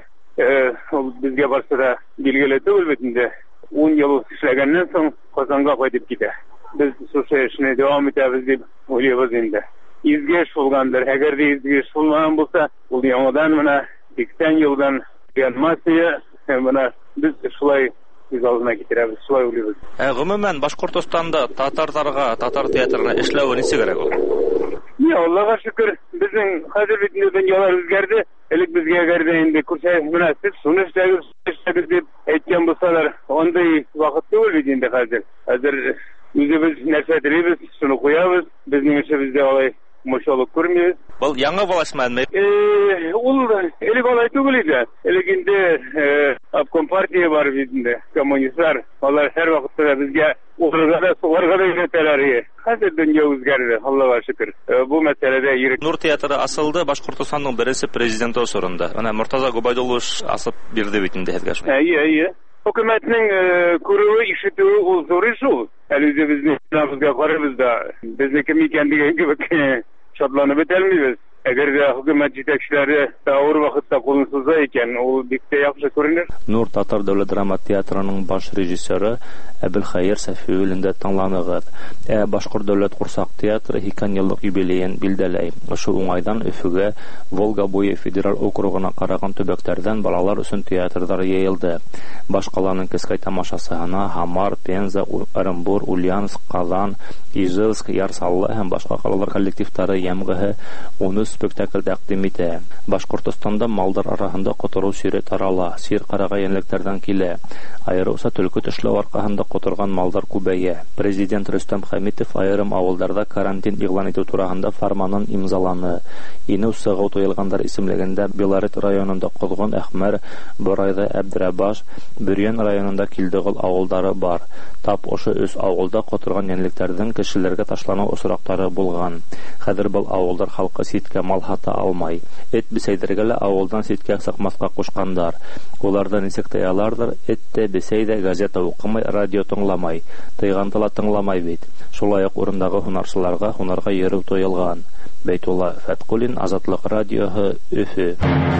ул безгә барса да билгеле түгел бит инде. он ел эшләгәннән соң Казанга кайтып китә. Без шушы эшне дәвам итәбез дип уйлыйбыз инде. Изге эш булгандыр. Әгәр дә изге эш булмаган булса, ул яңадан менә сиксән елдан реанимация менә без шулай үз алдына китерәбез, шулай уйлыйбыз. Ә гомумән Башкортстанда татарларга, татар театрына эшләү нисегрәк ул? Не, Аллага шөкер, безнең хәзер бит дөньялар үзгәрде. Элек безгә гәрдә инде күрсәтеп менә сез шуны эшләгез, эшләгез дип әйткән булсалар, андый вакыт түгел бит инде хәзер. Хәзер үзебез нәрсә телибез, шуны куябыз. Безнең эшебездә алай мошалык күрмибез. Бу яңа властьмәнме? Э, ул элек алай түгел иде. Элек инде обком партия бар бит инде, коммунистлар. Алар һәр вакытта безгә урырга да, сугарга да өйрәтәләр. Хәзер дөнья үзгәрде, Аллага шөкер. Бу мәсьәләдә ирек. Нур театры асылды Башкортстанның беренче президенты осорында. Менә Муртаза Губайдуллович асып бирде бит инде һәзгә. Әйе, әйе. Хөкүмәтнең күрүе, ишетүе ул зур эш ул. Әле үзебезне безгә карыйбыз да, безне кем икән дигән кебек шатланып бетелмибез. Әгәр дә хөкүмәт җитәкчеләре авыр вакытта кулын суза икән, ул бик тә яхшы күренер. Нур татар дәүләт драма театрының баш режиссеры Әбелхәер Сафиуллинда тыңланыгыз. Ә Башкорт дәүләт курсак театры икән еллык юбилеен билдәләй. Шу уңайдан Өфөгә, Волга буе федераль округына караган төбәкләрдән балалар өчен театрдар яелды. Башкаланың кескәй тамашасына Хамар, Пенза, Оренбур, Ульяновск, Казан, Ижевск, Ярсаллы һәм башка калалар коллективтары ямгыһы он үч спектакль тәкъдим итә. Башкортстанда малдар арасында котыру сире тарала, сир карага янәлектәрдән килә. Аеруча төлке тешләү аркасында котырган малдар күбәя. Президент Рөстәм Хәмитов айрым авылларда карантин игълан итү турында фарманын имзаланы. Инү сыгау тоелгандар исемлегендә Белорет районында Козгон, Әхмәр, Борайда, Әбдрәбаш, Бөрьян районында Килдегыл авылдары бар. Тап ошы үз авылда котырган янәлектәрдән кешеләргә ташлану осрактары булган. Хәзер бу авылдар халкы ситкә мал хата алмай. Эт бисәйдергә лә авылдан ситкә сакмаска кушкандар. Уларда нисек таялардыр, эт тә бисәйдә газета укымай, радио тыңламай, тыйганды ла тыңламай бит. Шулай ук урындагы һунарчыларга һунарга йөрү тоелган. Бәйтулла Фәткулин, Азатлык радиоһы, Өфө.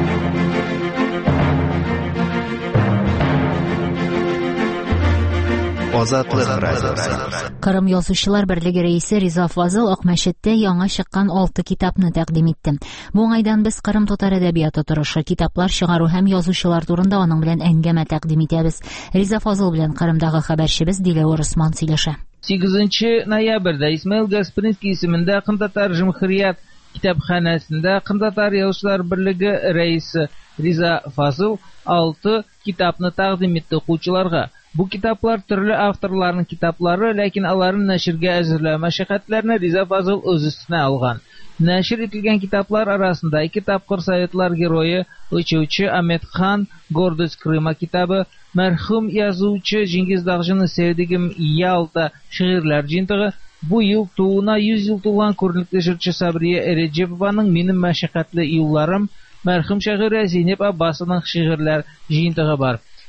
Азатлык радиосы. Кырым язучылар берлеге рәисе Риза Фазыл Акмәчеттә яңа чыккан алты китапны тәкъдим итте. Бу уңайдан без Кырым татар әдәбияты торышы, китаплар чыгару һәм язучылар турында аның белән әңгәмә тәкъдим итәбез. Риза Фазыл белән Кырымдагы хәбәрчебез Диләвар Усман сөйләшә. сигезенче ноябрьдә Исмаил Гаспринский исемендә Кындатар җәмгыять китапханәсендә Кындатар язучылар берлеге рәисе Риза Фазыл алты китапны тәкъдим итте укучыларга. Бу китаплар төрле авторларның китаплары, ләкин аларны нәшергә әзерләү мәшәкатьләрне Риза Фазыл үз өстенә алган. Нәшер ителгән китаплар арасында ике тапкыр Советлар герое Учучы Аметхан Гордость Крыма китабы, мәрхүм язучы Җиңгиз Дагҗыны Сәүдигем Ялта шигырьләр җыентыгы, бу ел тууына йөз ел тулган күренекле җырчы Сабрия Эрежепованың Минем мәшәкатьле юлларым, мәрхүм шагыйрә Зинеп Аббасованың шигырьләр җыентыгы бар.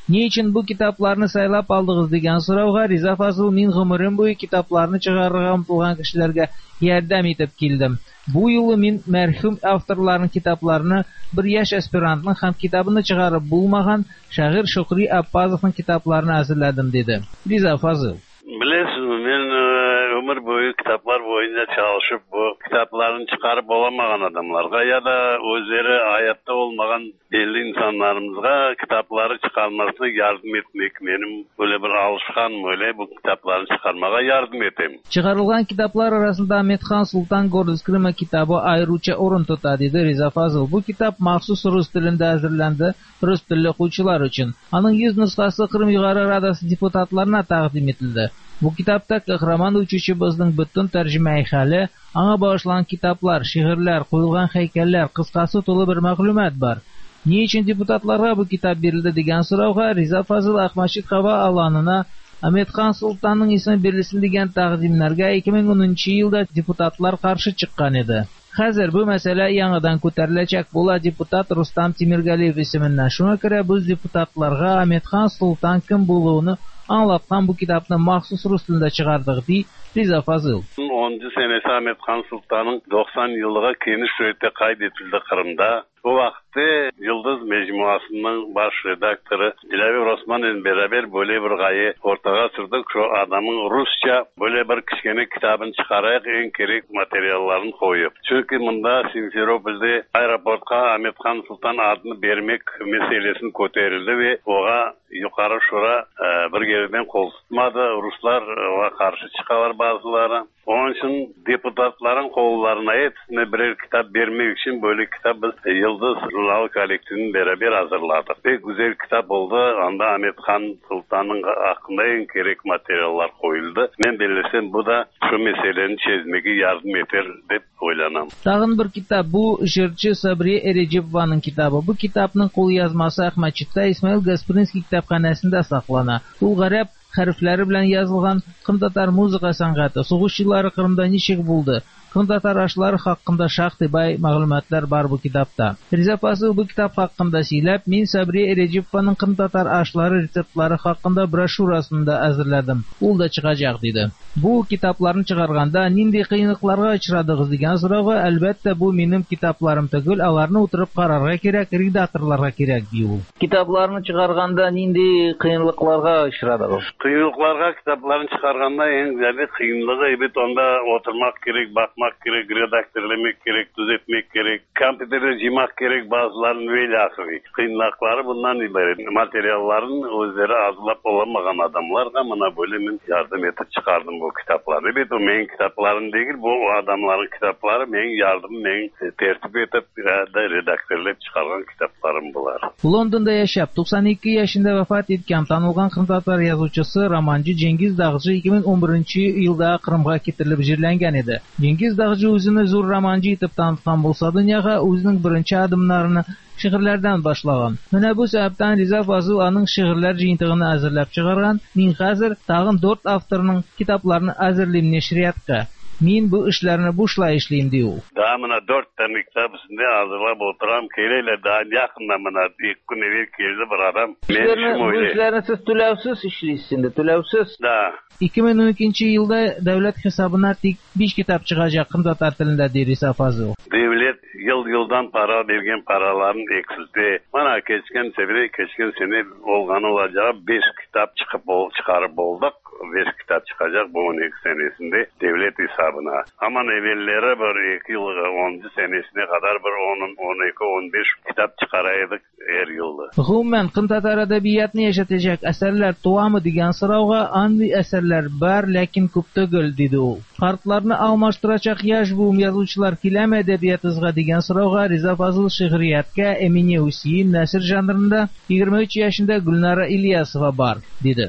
Ни өчен бу китапларны сайлап алдыгыз дигән сорауга Риза Фазыл мин гомерем буе китапларны чыгарырга омтылган кешеләргә ярдәм итеп килдем. Бу юлы мин мәрхүм авторларның китапларны, бер яшь аспирантның һәм китабыны чыгарып булмаган шагыйрь Шукри Аппазовның китапларны әзерләдем диде. Риза Фазыл. Bilesizmi, men ömür boyu kitaplar boyunca çalışıp bu kitapların çıkarıp olamayan adamlarga ya da özleri hayatta olmayan belli insanlarımızga kitapları çıkarmasına yardım etmek benim böyle bir alışkanım, öyle bu kitapları çıkarmaya yardım eteyim. Çıkarılgan kitaplar arasında Ahmetxan Sultan Gordiskirma kitabı ayrıca orun tuta dedi Riza Fazıl. Bu kitap mahsus Rus dilinde hazırlandı Rus dilli okuyucular için. Onun yüz nüshası Kırım Yukarı Radası deputatlarına takdim edildi. Bu kitapta kahraman uçuşumuzun bütün tercüme hali, ana bağışlanan kitaplar, şiirler, koyulgan heykeller, kıskası dolu bir maklumat var. Ni için deputatlarga bu kitap verildi degan so'rovga Riza Fazıl Ahmashid havo alanına Ahmetxan Sultanның ismi berilsin degan taqdimlarga ikki ming o'ninchi yilda deputatlar qarshi chiqqan edi. Hozir bu masala yangidan ko'tarilajak. Bo'la deputat Rustam Timirgaliyev ismidan. Shunga ko'ra biz deputatlarga Ahmetxan Sultan kim bo'lganini anlatgan bu kitapni maxsus rus tilida chiqardik deydi Riza Fazıl. onuncu senesi Ahmetxan Sultan'ın doksan yıllığa geniş surette kaydetildi Kırım'da. Bu vakti Yıldız Mecmuası'nın baş redaktörü Dilaver Osman'la beraber böyle bir gaye ortaya sürdük. Şu adamın Rusça böyle bir kişinin kitabını çıkararak en gerek materyallerini koyup. Çünkü bunda Simferopol'de aeroportka Ahmetxan Sultan adını vermek meselesini koterildi ve oğa yukarı şura e, bir yerden kol tutmadı. Ruslar oğa karşı çıkarlar bazıları. Onun için deputatların kollarına hepsine birer kitap vermek için böyle kitap biz Yıldız Rural Kolektifinin beraber hazırladık. Pek güzel kitap oldu. Anda Ahmetxan Sultan'ın hakkında en gerek materyaller koyuldu. Ben bilirsem bu da şu meseleni çözmeye yardım eder dep oylanam. Tağın bir kitap bu Jırçı Sabriye Erecevovanın kitabı. Bu kitabın kol yazması Ahmachitda İsmail Gasprinskiy kitapxonasında saklana. Bu garip harflari bilan yozilgan Qrim tatar musiqa san'ati, so'g'ish yillari Qrimda nechik bo'ldi, Qrim tatar ashlari haqida shaxsiy bay ma'lumotlar bor bu kitobda. Riza Fazıl bu kitob haqida so'ylab, men Sabriye Erejevovaning Qrim tatar ashlari retseptlari haqida broshurasini da hazırladim. U da chiqajaq dedi. Bu kitoblarni chiqarganda nindi qiyinliklarga uchradingiz degan so'rovga albatta bu mening kitoblarim tugul, ularni o'tirib qararga kerak, redaktorlarga kerak deydi u. Kitoblarni chiqarganda nindi qiyinliklarga uchradingiz? Qiyinliklarga kitaplarını çıkarganda en güzeli kıyımlığı evet onda oturmak gerek, bakmak gerek, redaktörlemek gerek, düzeltmek gerek, kompütere cimak gerek bazılarının velası. Kıyınlıkları bundan ibaret. Materyallerin özleri azlap olamayan adamlar da bana böyle ben yardım edip çıkardım bu kitapları. Evet o benim kitaplarım değil, bu adamların kitapları benim yardım, benim tertip edip da redaktörlep çıkargan kitaplarım bunlar. Londonda yaşap doksan ikki yaşında vefat etken tanılgan Qrim tatar yazuvchisi romanchi Cengiz Dag'ji ikki ming o'n birinchi yilda Qrimga ketirilib jirlangan edi. Cengiz Dag'ji o'zini zo'r romanchi etib tanitgan bo'lsa, dunyoga o'zining birinchi adımlarini şiirlerden başlagan. Mana bu sebepten Riza Fazıl aning şiirler jiyintig'ini hazırlab chiqargan. Men hozir tag'in to'rt avtorning kitoblarini hazırlayman neshriyatga. Men bu ishlarni bo'shlay ishlayman deydi u. Daha mana dört tane kitap üstünde hazırlab oturam. Keleyle daha yakında mana bir gün evvel geldi bir adam. Bu işlerini siz to'lovsiz ishlaysiz, to'lovsiz. Da. ikki ming o'n ikkinchi yilda davlat hisobidan tek besh kitap chiqajak Qrim tatar tilida deydi Riza Fazıl. Devlet yıl yıldan para vergen paraların eksildi. Mana geçken sene, geçken sene olgan olacağı beş kitap çıkıp çıkarıp olduk. beş kitap çıkacak bu on iki senesinde devlet hesabına. Ama evvellere bir iki yıl onuncu senesine kadar bir on, on iki, on beş kitap çıkaraydık her yılda. Umuman Qrim tatar adabiyatini yashatacak asarlar tuami degan so'rovga anli asarlar bor, lekin ko'p tugul dedi u. Farqlarni almashtirajak yosh bu yozuvchilar kelami adabiyatizga degan so'rovga Riza Fazıl shi'riyatga Emine Husayn nasr janrida yigirma uch yoshida Gulnora Ilyasova bor dedi.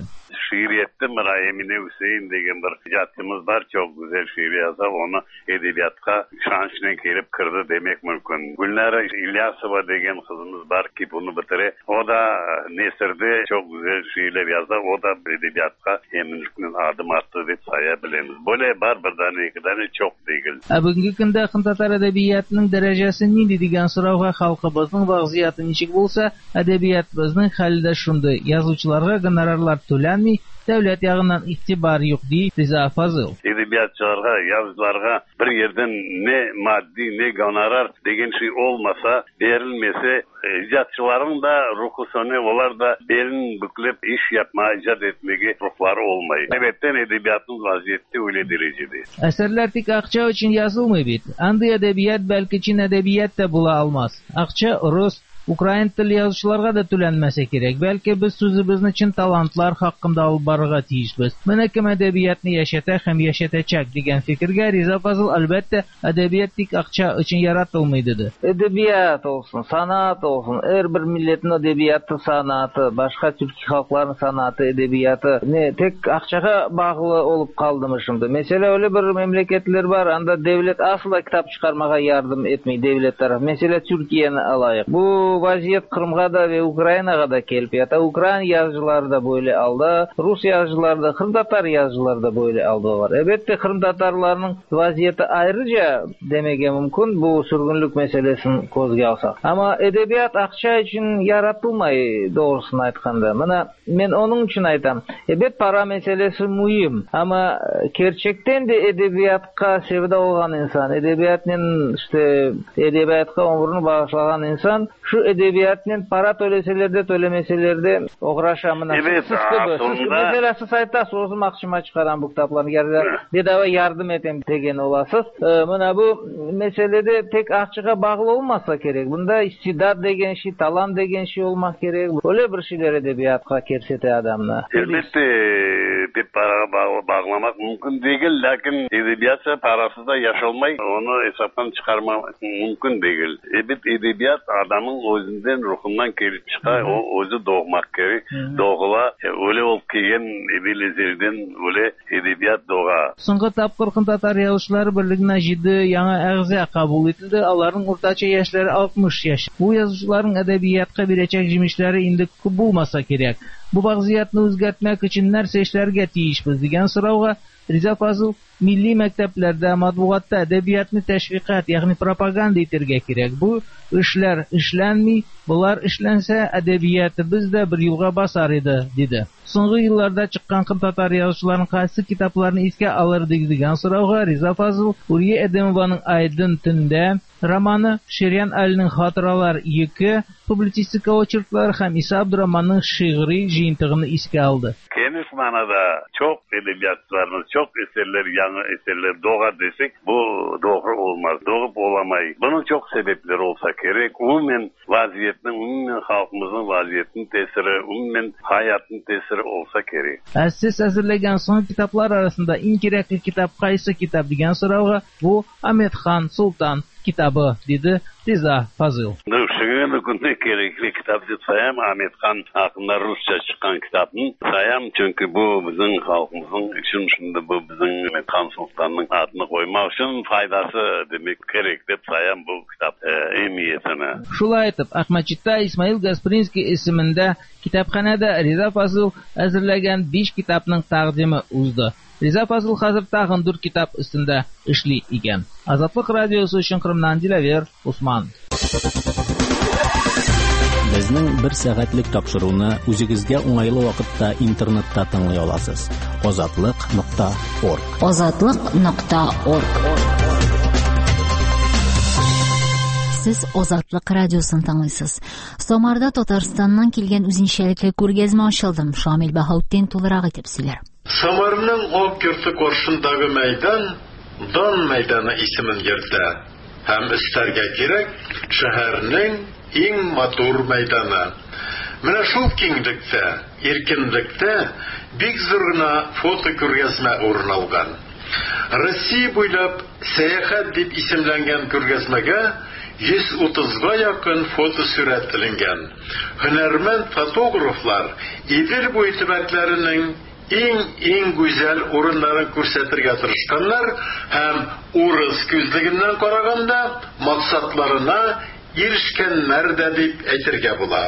şiiriyette Emine Hüseyin degen bir ijatçımız var, çok güzel şiir yazar, onu edebiyatka şansına kelip kırdı demek mümkün. Gülnara İlyasova degen kızımız var ki bunu bitire, o da nesirde çok güzel şiirler yazar, o da edebiyatka eminlikten adım attı deyip sayabiliriz. Böyle var bir tane iki tane çok değil. Бүгінгі күнде Ақын татар әдәбиятының дәрәҗәсе нинди дигән сорауга халкыбызның вазгыяты ничек булса, әдәбиятыбызның хәле дә шундый. Язучыларга гонорарлар түләнми, дәүләт ягыннан игътибар юк ди Риза Фазыл. Edebiyatçılarga, yazıcılarga bir yerden ne maddi ne gonorar degen şey olmasa, verilmese, icatçıların da ruhu sonu, onlar da belin büklep iş yapma, icat etmege ruhları olmayı. Ebetten edebiyatın vaziyeti öyle derecede. Əsərlər tik акча üçün yazılmıyor bit. Андый әдәбият бәлки чин әдәбият да була алмас. Акча рус, Украин телле язучыларга да түләнмәсә кирәк. Бәлки без сүзебезне чин талантлар хакында алып барырга тиешбез. Менә кем әдәбиятны яшәтә һәм яшәтәчәк дигән фикергә Риза Фазыл әлбәттә әдәбият тик акча өчен яратылмый диде. Әдәбият olsun, sanat olsun, her bir milletin әдәбияты, sanatı, başka Türk halkların sanatı, edebiyatı ne tek akçaga bağlı olup kaldımı şimdi. Mesela öyle bir memleketler var, anda devlet asla kitap çıkarmaya yardım etmeyi devlet tarafı. Mesela Türkiye'ni alayık. Bu vaziyet Kırım'a da ve Ukrayna'ya da kelip yata. Ukrayna yazıcıları da böyle aldı. Rus yazıcıları da, Kırım Tatar yazıcıları da böyle aldılar. Elbette Kırım Tatarlarının vaziyeti ayrıca demege mümkün bu sürgünlük meselesini kozga alsak. Ama edebiyat akça için yaratılmayı doğrusunu aytkanda. Mana men onun için aytam. Evet para meselesi mühim. Ama gerçekten de edebiyatka sevda olan insan, edebiyatın işte edebiyatka ömrünü bağışlayan insan şu edebiyatın para töleselerde tölemeselerde uğraşamına. Evet, aslında. Mesela siz aytasiz, o'zim akşama çıkaran bu kitaplarını geride bedava yardım etem degen olasız. Mana bu meselede tek akçaga bağlı olmasa gerek. Bunda istidat degen şey, talant degen şey olmak gerek. Öyle bir şeyler edebiyatga kersete adamla. Elbette bir para bağlamak mümkün değil, lakin edebiyatsa parasız da yaşalmay, onu hesaptan çıkarmak mümkün değil. Evet, edebiyat adamın özünden, ruhundan kelip çıkar, o özü doğmak gerek. Doğula, öyle ol keyen ebilezerden öyle edebiyat doğar. Соңгы тапкыр Кырым Татар Язучылары берлегенә җиде яңа әгъза кабул ителде. Аларның уртача яшьләре алтмыш яшь. Бу язучыларның әдәбиятка бирәчәк җимешләре инде күп булмаса кирәк. Бу вазгыятны үзгәртмәк өчен нәрсә эшләргә тиешбез дигән сорауга Риза Фазыл милли мәктәпләрдә, матбугатта әдәбиятны тәшвиқат, ягъни пропаганда итәргә кирәк. Бу эшләр эшләнми, булар эшләнсә, әдәбиятыбыз да бер юлга басар иде, диде. Соңгы елларда чыккан Кырым Татар язучыларының кайсы китапларны искә алырдык дигән сорауга Риза Фазыл Үрия Әдәмованың Айдын төндә романы, Ширян Әлинең Хатırалар ике, публицистика очерклары һәм Иса Абдурахманның шигъри җыентыгын искә алды. Geniş manada çok edebiyatçılarımız, çok eserler, yanı eserler doğar desek bu doğru olmaz, doğup olamayız. Bunun çok sebepleri olsa gerek. Umumen vaziyetin, umumen halkımızın vaziyetinin tesiri, umumen hayatın tesiri olsa gerek. Siz әзерләгән соңгы китаплар арасында иң кирәкле китап кайсы китап дигән сорауга бу Ahmetxan Sultan kitabı dedi Reza Fazıl. Ну, şöyle günde gerekli kitap diye sayam Ahmetxan hakkında Rusça çıkan kitabını sayam çünkü bu bizim halkımızın için şimdi bu bizim Ahmetxan Sultan'ın adını koymak için faydası demek gerek diye sayam bu kitap e, emniyetine. Şulay etip Ahmetçita İsmail Gasprinski isiminde kitapxanada Reza Fazıl әзерләгән beş kitapның тәкъдиме узды. Риза Фазыл хәзер тагын дүрт китап өстендә эшли икән. Азатлык радиосы өчен Кырымнан Диләвер Усман. Безнең бер сәгатьлек тапшыруны үзегезгә уңайлы вакытта интернетта тыңлый аласыз. азатлык нокта орг. азатлык нокта орг. Сез Азатлык радиосын тыңлыйсыз. Самарда Татарстаннан килгән үзенчәлекле күргәзмә ачылды. Шамил Баһаутдин тулырак итеп сөйләр. Самарның ак йорты каршындагы мәйдан Дан мәйданы исемен йөртә. Һәм өстәргә кирәк шәһәрнең иң матур мәйданы. Менә шул киңлектә, иркенлектә бик зур гына фото күргәзмә урын алган. Россия буйлап сәяхәт дип исемләнгән күргәзмәгә йөз утызга якын фото сүрәтләнгән. Һөнәрмәнд фотографлар Идел буй төбәкләренең иң-иң гүзәл урыннарын күрсәтергә тырышканнар һәм урыс күзлегеннән караганда максатларына ирешкәннәр дә дип әйтергә була.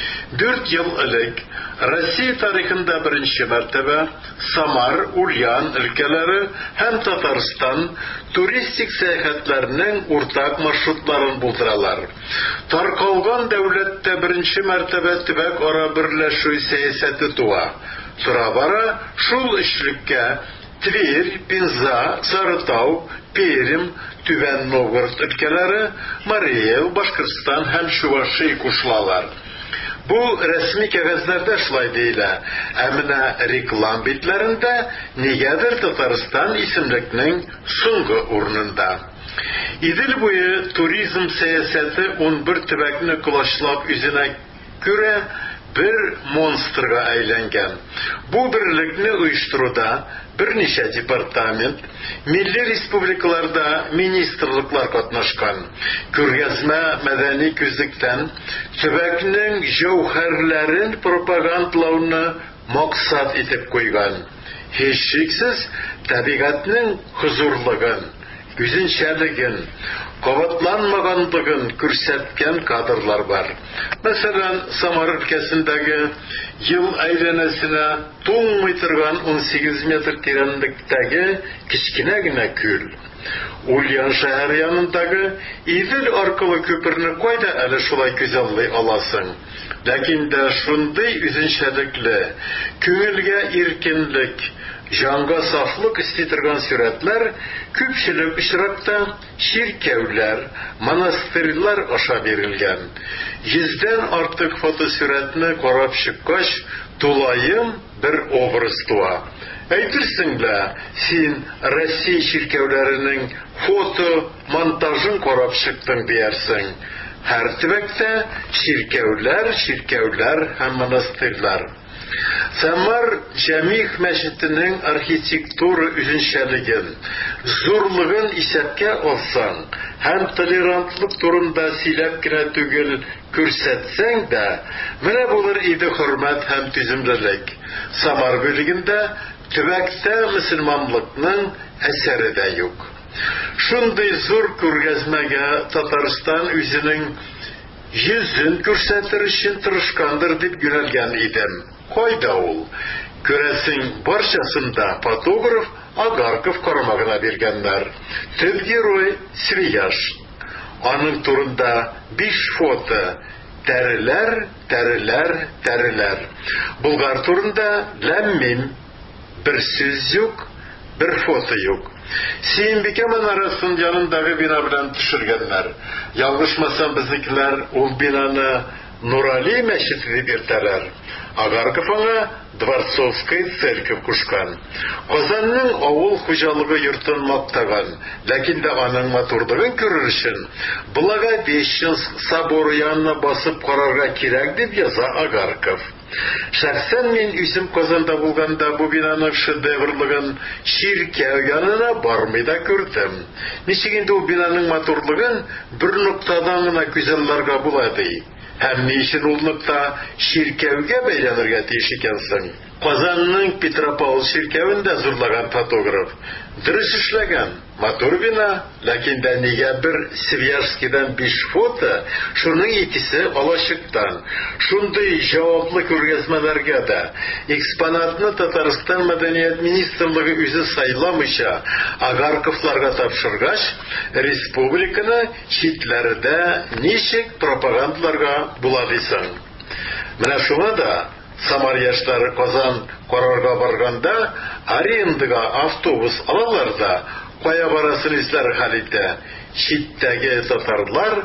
Дүрт ел элек Россия тарихында беренче мәртәбә Самар, Ульян өлкәләре һәм Татарстан туристик сәяхәтләрнең уртак маршрутларын булдыралар. Таркалган дәүләттә беренче мәртәбә төбәк ара берләшү сәясәте туа. Тора-бара шул эшлеккә Тверь, Пенза, Сарытау, Пермь, Түбән Новгород өлкәләре, Мария эл, Башкортстан һәм Чувашия кушылалар. Бу рәсми кәгазьләрдә шулай диелә, ә менә реклам битләрендә нигәдер Татарстан исемлекнең соңгы урынында. Идел буе туризм сәясәте ун бер төбәкне колачлап үзенә күрә бер монстрга әйләнгән. Бу берлекне оештыруда берничә департамент, милли республикаларда министрлыклар катнашкан. Күргәзмә мәдәни күзлектән төбәкнең җәүһәрләрен пропагандалауны максат итеп куйган. Һичшиксез табигатьнең хузурлыгын, үзенчәлеген, кабатланмаганлыгын күрсәткән кадрлар бар. Мәсәлән, Самар өлкәсендәге ел әйләнәсенә туңмый торган ун сигез метр тирәнлектәге кечкенә генә күл. Ульян шәһәр янындагы Идел аркылы күперне кайда әле шулай күзаллый аласың? Ләкин дә шундый үзенчәлекле, күңелгә иркенлек, жанга сафлык исти торган сурәтләр күпчелек очракта ширкәүләр, монастырьлар аша бирелгән. Йөздән артык фотосурәтне карап чыккач, тулаем бер образ туа. Әйтерсең дә, син Россия ширкәүләренең фото-монтажын карап чыктың диярсең. Һәр төбәктә ширкәүләр, ширкәүләр һәм монастырьлар. Самар Җәмих мәчетенең архитектура үзенчәлеген, зурлыгын исәпкә алсаң һәм толерантлык турында сөйләп кенә түгел күрсәтсәң дә, менә булыр иде хөрмәт һәм түземлелек. Самар бүлегендә төбәктә мөселманлыкның әсәре дә юк. Шундый зур күргәзмәгә Татарстан үзенең йөзен күрсәтер өчен тырышкандыр дип юнәлгән идем. Кайда ул? Күрәсең, барчасында фотограф Агарков карамагына биргәннәр. Төп герой Свияж. Аның турында биш фото. Тәреләр, тәреләр, тәреләр. Булгар турында ләммим. Бер сүз юк, бер фото юк. Сөембикә манарасының янындагы бина белән төшергәннәр. Ялгышмасам, безнекеләр ул бинаны Нурали мәчете дип йөртәләр. Агарков аңа Дворцовская церковь кушкан. Казанның авыл хуҗалыгы йортын мактаган, ләкин дә аның матурлыгын күрер өчен Благовещенск соборы янына басып карарга кирәк дип яза Агарков. Шәхсән мин үзем Казанда булганда бу бинаның шедеврлыгын ширкәү янына бармый да күрдем. Ничек инде ул бинаның матурлыгын бер ноктадан гына күзалларга була ди. Һәм ни өчен ул нокта ширкәүгә бәйләнергә тиеш икәнсең? Казанның Петропавл ширкәвендә зурлаган фотограф дөрес эшләгән. Матур бина, ләкин дә нигә бер Свияжскидан биш фото, шуның икесе алачыктан. Шундый җаваплы күргәзмәләргә дә экспонатны Татарстан мәдәният министрлыгы үзе сайламыйча Агарковларга тапшыргач, республиканы читләрдә ничек пропагандаларга була дисең? Менә шуңа да Самар яшьләре Казан карарга барганда арендага автобус алалар да кая барасын эзләр хәл итә. Читтәге татарлар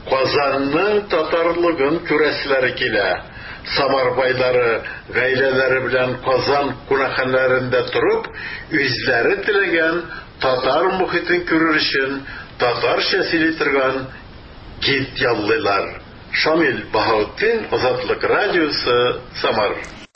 Казанның татарлыгын күрәселәре килә. Самар байлары гаиләләре белән Казан кунакханәләрендә торып, үзләре теләгән татар мөхитен күрер өчен татарча сөйли торган гид яллыйлар. Шамил Баһаутдин, Азатлык радиосы, Самар.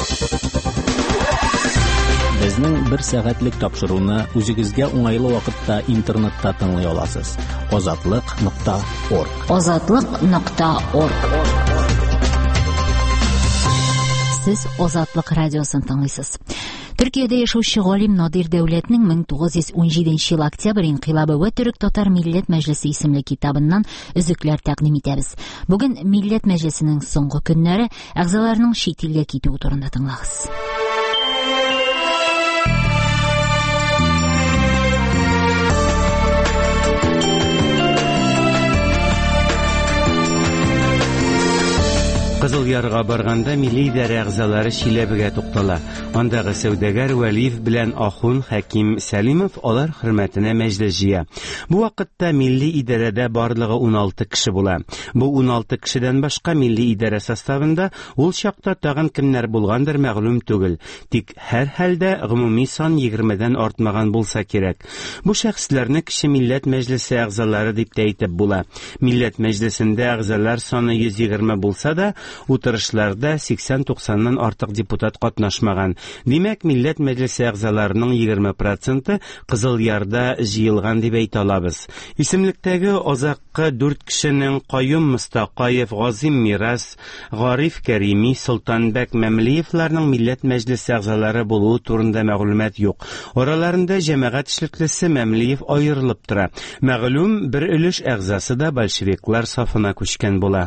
Безнең бер сәгатьлек тапшыруны үзегезгә уңайлы вакытта интернетта тыңлый аласыз. азатлык нокта орг. азатлык нокта орг. Сез Азатлык радиосын тыңлыйсыз. Төркиядә яшәүче галим Надир Дәүләтнең мең тугыз йөз ун җиденче ел октябрь инкыйлабы ва Төрек-Татар Милләт Мәҗлесе исемле китабыннан өзекләр тәкъдим итәбез. Бүген Милләт Мәҗлесенең соңгы көннәре, әгъзаларының чит илгә китүе турында тыңлагыз. Кызыл Ярга барганда милли идарә әгъзалары Чиләбегә туктала. Андагы сәүдәгәр Вәлиев белән ахун Хәким Сәлимов алар хөрмәтенә мәҗлес җыя. Бу вакытта милли идарәдә барлыгы ун алты кеше була. Бу ун алты кешедән башка милли идарә составында ул чакта тагын кемнәр булгандыр мәгълүм түгел. Тик һәр хәлдә гомуми сан егермедән артмаган булса кирәк. Бу шәхесләрне кеше милләт мәҗлесе әгъзалары дип тә әйтеп була. Милләт мәҗлесендә әгъзалар саны йөз егерме булса да, утырышларда сиксән-туксаннан артык депутат катнашмаган. Димәк, милләт мәҗлесе әгъзаларының егерме проценты Кызыл Ярда җыелган дип әйтә алабыз. Исемлектәге азаккы дүрт кешенең Каюм Мустакаев, Газим Мирас, Гариф Кәрими, Солтанбәк Мәмлиевларның милләт мәҗлесе әгъзалары булуы турында мәгълүмат юк. Араларында җәмәгать эшлеклесе Мәмлиев аерылып тора. Мәгълүм, бер өлеш әгъзасы да большевиклар сафына күчкән була.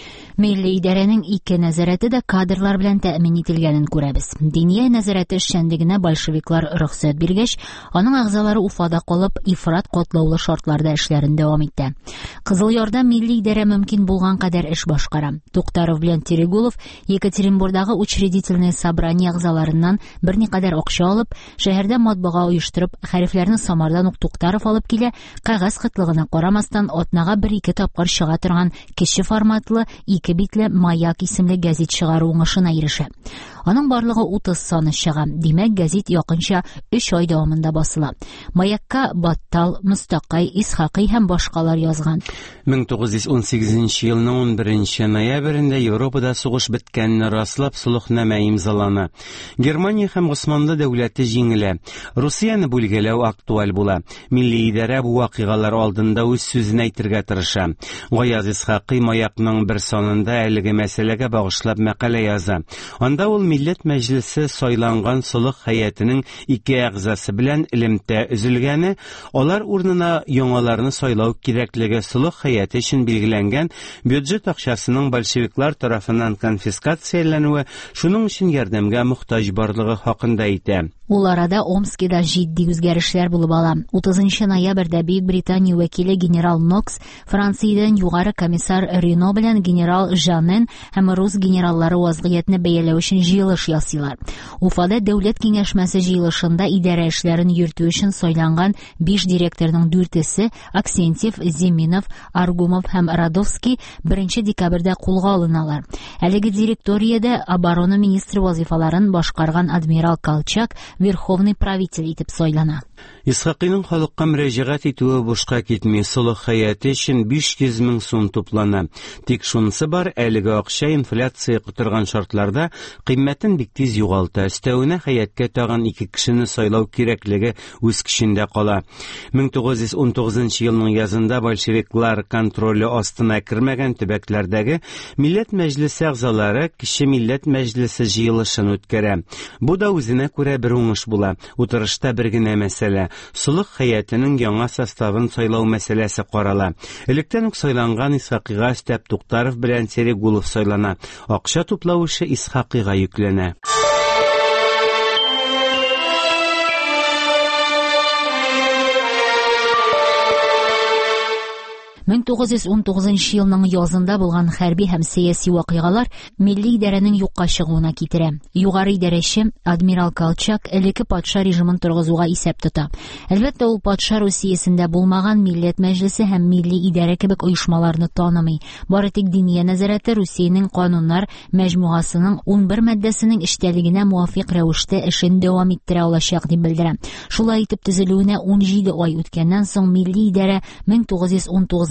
Милли идарәнең ике нәзарәте дә кадрлар белән тәэмин ителгәнен күрәбез. Диния нәзарәте эшчәнлегенә большевиклар рөхсәт биргәч, аның әгъзалары Уфада калып, ифрат катлаулы шартларда эшләрен дәвам итә. Кызыл Ярда милли идарә мөмкин булган кадәр эш башкара. Туктаров белән Терегулов Екатеринбурдагы учредительное собрание әгъзаларыннан берникадәр акча алып, шәһәрдә матбага оештырып, хәрефләрне Самардан ук Туктаров алып килә, кагаз кытлыгына карамастан атнага бер-ике тапкыр чыга торган кече форматлы ике битле Маяк исемле гәзит чыгару уңышына ирешә. Аның барлыгы утыз саны чыга. Димәк, гәзит якынча өч ай дәвамында басыла. Маякка Баттал, Мустакай, Исхакый һәм башкалар язган. мең тугыз йөз ун сигезенче елның ун беренче ноябрендә Европада сугыш беткәнне раслап сулухнама имзалана. Германия һәм Госманлы дәүләте җиңелә. Русияны бүлгәләү актуаль була. Милли идарә бу вакыйгалар алдында үз сүзен әйтергә тырыша. Гаяз Исхакый Маякның бер санында әлеге мәсьәләгә багышлап мәкалә яза. Анда ул Милләт Мәҗлесе сайланган солых һәйәтенең ике әгъзасы белән элемтә өзелгәне, алар урынына яңаларны сайлау кирәклеге солых һәйәте өчен билгеләнгән бюджет акчасының большевиклар тарафыннан конфискацияләнүе, шуның өчен ярдәмгә мохтаҗ барлыгы хакында әйтә. Ул арада Омскида җитди үзгәрешләр булып ала. утызынчы ноябрьдә Бөек Британия вәкиле генерал Нокс, Франциядән югары комиссар Рено белән генерал Жанен һәм рус генераллары вазгыятьне бәяләү өчен җыелыш ясыйлар. Уфада дәүләт киңәшмәсе җыелышында идарә эшләрен йөртү өчен сайланган биш директорның дүртесе Аксентьев, Зиминов, Аргумов һәм Радовский беренче декабрьдә кулга алыналар. Әлеге директориядә оборона министры вазифаларын башкарган адмирал Колчак верховный правитель итеп сайлана. Исхакыйның халыкка мөрәҗәгать итүе бушка китми. Солых һәйәте өчен биш йөз мең сум туплана. Тик шунысы бар, әлеге акча инфляция кутырган шартларда кыйммәтен бик тиз югалта. Өстәвенә һәйәткә тагын ике кешене сайлау кирәклеге үз көчендә кала. мең тугыз йөз ун тугызынчы елның язында большевиклар контроле астына кермәгән төбәкләрдәге Милләт Мәҗлесе әгъзалары кеше Милләт Мәҗлесе җыелышын үткәрә. Бу да үзенә күрә бер уңыш була. Утырышта бер генә мәсьәлә – солых һәйәтенең яңа составын сайлау мәсьәләсе карала. Электән үк сайланган Исхакыйга өстәп Туктаров белән Терегулов сайлана. Акча туплау эше Исхакыйга йөкләнә. мең тугыз йөз ун тугызынчы елның язында булган хәрби һәм сәяси вакыйгалар милли идарәнең юкка чыгуына китерә. Югары идарәче адмирал Колчак элекке патша режимын торгызуга исәп тота. Әлбәттә, ул патша Русиясендә булмаган Милләт Мәҗлесе һәм милли идарә кебек оешмаларны танымый. Бары тик диния нәзарәте Русиянең кануннар мәҗмугасының ун бер маддәсенең эчтәлегенә муафиq рәвештә эшен дәвам иттерә алачак дип белдерә. Шулай итеп, төзелүенә ун җиде ай үткәннән соң милли идарә мең тугыз йөз ун тугызынчы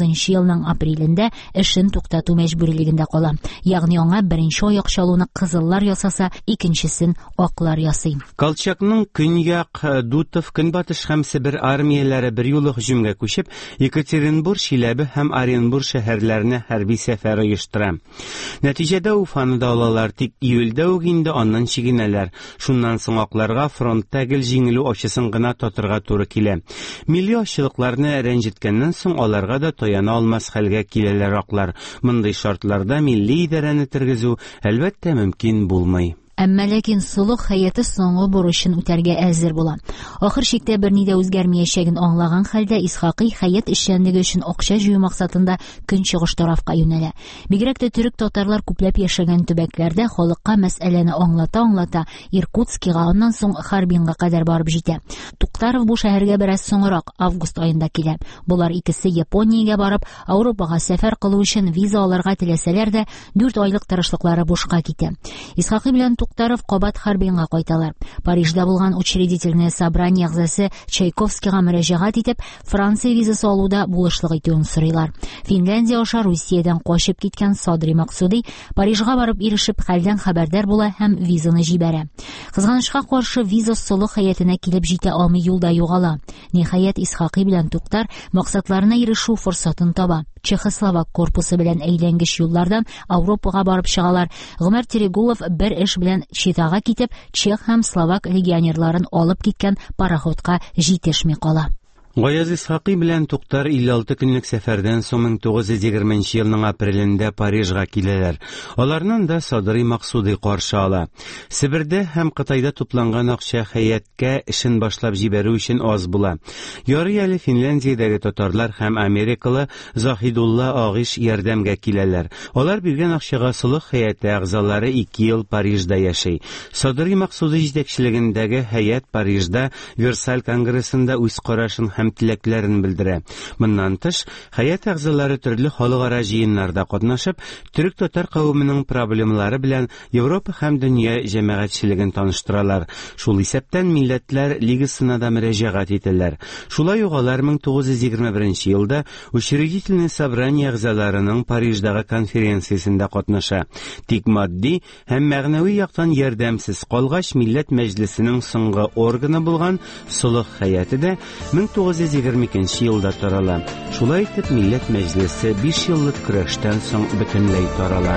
унберенче елның апрелендә эшен туктату мәҗбүрилегендә кала. Ягъни аңа беренче аяк чалуны кызыллар ясаса, икенчесен аклар ясый. Колчакның Көньяк, Дутов, Көнбатыш һәм Себер армияләре бер юлы һөҗүмгә күчеп, Екатеринбург, Чиләбе һәм Оренбург шәһәрләренә хәрби сәфәр оештыра. Нәтиҗәдә Уфаны да алалар, тик июльдә үк инде аннан чигенәләр. Шуннан соң акларга фронтта гел җиңелү ачысын гына татырга туры килә. Милли ачлыкларны рәнҗеткәннән соң аларга да таяна алмас хәлгә киләләр аклар. Мондый шартларда милли идарәне тергезү әлбәттә мөмкин булмый. Әмма ләкин сулык хәяты соңгы бурычын үтәргә әзер була. Ахыр чиктә берни дә үзгәрмәячәген аңлаган хәлдә Исхакый хәят эшчәнлеге өчен акча җыю максатында көнчыгыш тарафка юнәлә. Бигрәк тә төрек татарлар күпләп яшәгән төбәкләрдә халыкка мәсьәләне аңлата-аңлата Иркутскига, аннан соң Харбинга кадәр барып җитә. Туктаров бу шәһәргә бераз соңрак, август аенда килә. Булар икесе Япониягә барып, Ауропага сәфәр кылу өчен виза алырга теләсәләр дә, дүрт айлык тырышлыклары бушка китә. Исхакый белән Туктаров кабат Харбинга кайталар. Парижда булган учредительное собрание әгъзасы Чайковскийга мөрәҗәгать итеп, Франция визасы алуда булышлык итүен сорыйлар. Финляндия аша Русиядән качып киткән Садри Максуди Парижга барып ирешеп, хәлдән хәбәрдар була һәм визаны җибәрә. Кызганычка каршы, виза солых хәятына килеп җитә алмый, юлда югала. Ниһаять, Исхакый белән Туктар максатларына ирешү форсатын таба. Чехословак корпусы белән әйләнгеч юллардан Ауропага барып чыгалар. Гомәр Терегулов бер эш белән Читага китеп, чех һәм словак легионерларын алып киткән пароходка җитешми кала. Гаяз Исхакый белән Туктар илле алты көнлек сәфәрдән соң мең тугыз йөз егерменче елның апрелендә Парижга киләләр. Аларның да Садри Максуди каршы ала. Себердә һәм Кытайда тупланган акча хәяткә эшен башлап җибәрү өчен аз була. Ярый әле Финляндиядәге татарлар һәм Америкалы Захидулла Агыш ярдәмгә киләләр. Алар биргән акчага солых хәяте әгъзалары ике ел Парижда яши. Садри Максуди җитәкчелегендәге хәят Парижда Версаль конгрессында үз карашын һәм теләкләрен белдерә. Моннан тыш, хәят әгъзалары төрле халыкара җыеннарда катнашып, төрек татар кавымының проблемалары белән Европа һәм дөнья җәмәгатьчелеген таныштыралар. Шул исәптән Милләтләр Лигасына да мөрәҗәгать итәләр. Шулай ук алар мең тугыз йөз егерме беренче елда учредительное собрание әгъзаларының Париждагы конференциясендә катнаша. Тик матди һәм мәгънәви яктан ярдәмсез калгач, Милләт Мәҗлесенең соңгы органы булган Солых хәяты дә мең тугыз йөз егерме икенче елда тарала. Шулай итеп, Милләт Мәҗлесе биш еллык көрәштән соң бөтенләй тарала.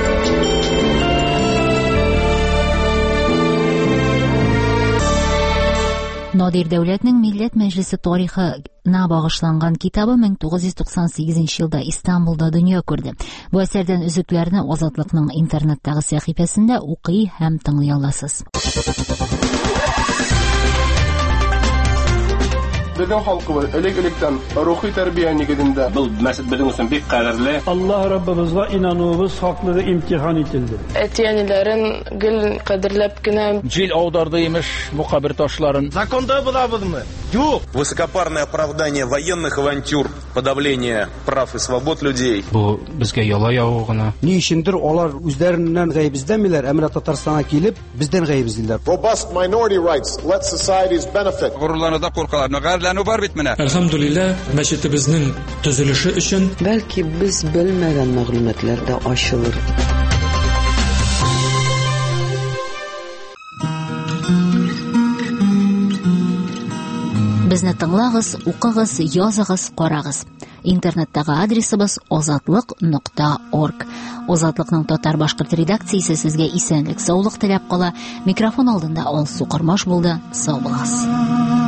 Надир Дәүләтнең Милләт Мәҗлесе тарихына багышланган китабы мең тугыз йөз туксан сигезенче елда Истанбулда дөнья күрде. Бу әсәрдән өзекләрне Азатлыкның интернеттагы сәхифәсендә укый һәм тыңлый аласыз. Безнең халкыбыз элек-электән рухи тәрбия нигезендә. Бу мәсәл безнең өчен бик кадерле. Аллаһ Раббыбызга инануыбыз хаклыгы имтихан ителде. Әтиәниләрен гел кадерләп кенә җил аударды имеш бу кабер ташларын. Законда булабызмы? Юк. Высокопарное оправдание военных авантюр, подавление прав и свобод людей. Бу безгә яла яву гына. Ни өчендер алар үзләреннән гаебездәмиләр, әмма Татарстанга килеп, бездән гаебездиләр. Robust minority rights let societies benefit. Горурлануда куркалар. Нәгәрләнү бар бит менә. Әлхәмдүлилләh, мәчетебезнең төзелеше өчен бәлки без белмәгән мәгълүматлар да ачылыр. Безне тыңлагыз, укыгыз, языгыз, карагыз. Интернеттагы адресыбыз азатлык нокта орг. Азатлыкның татар-башкорт редакциясе сезгә исәнлек, саулык теләп кала. Микрофон алдында Алсу Кормаш булды. Сау булыгыз.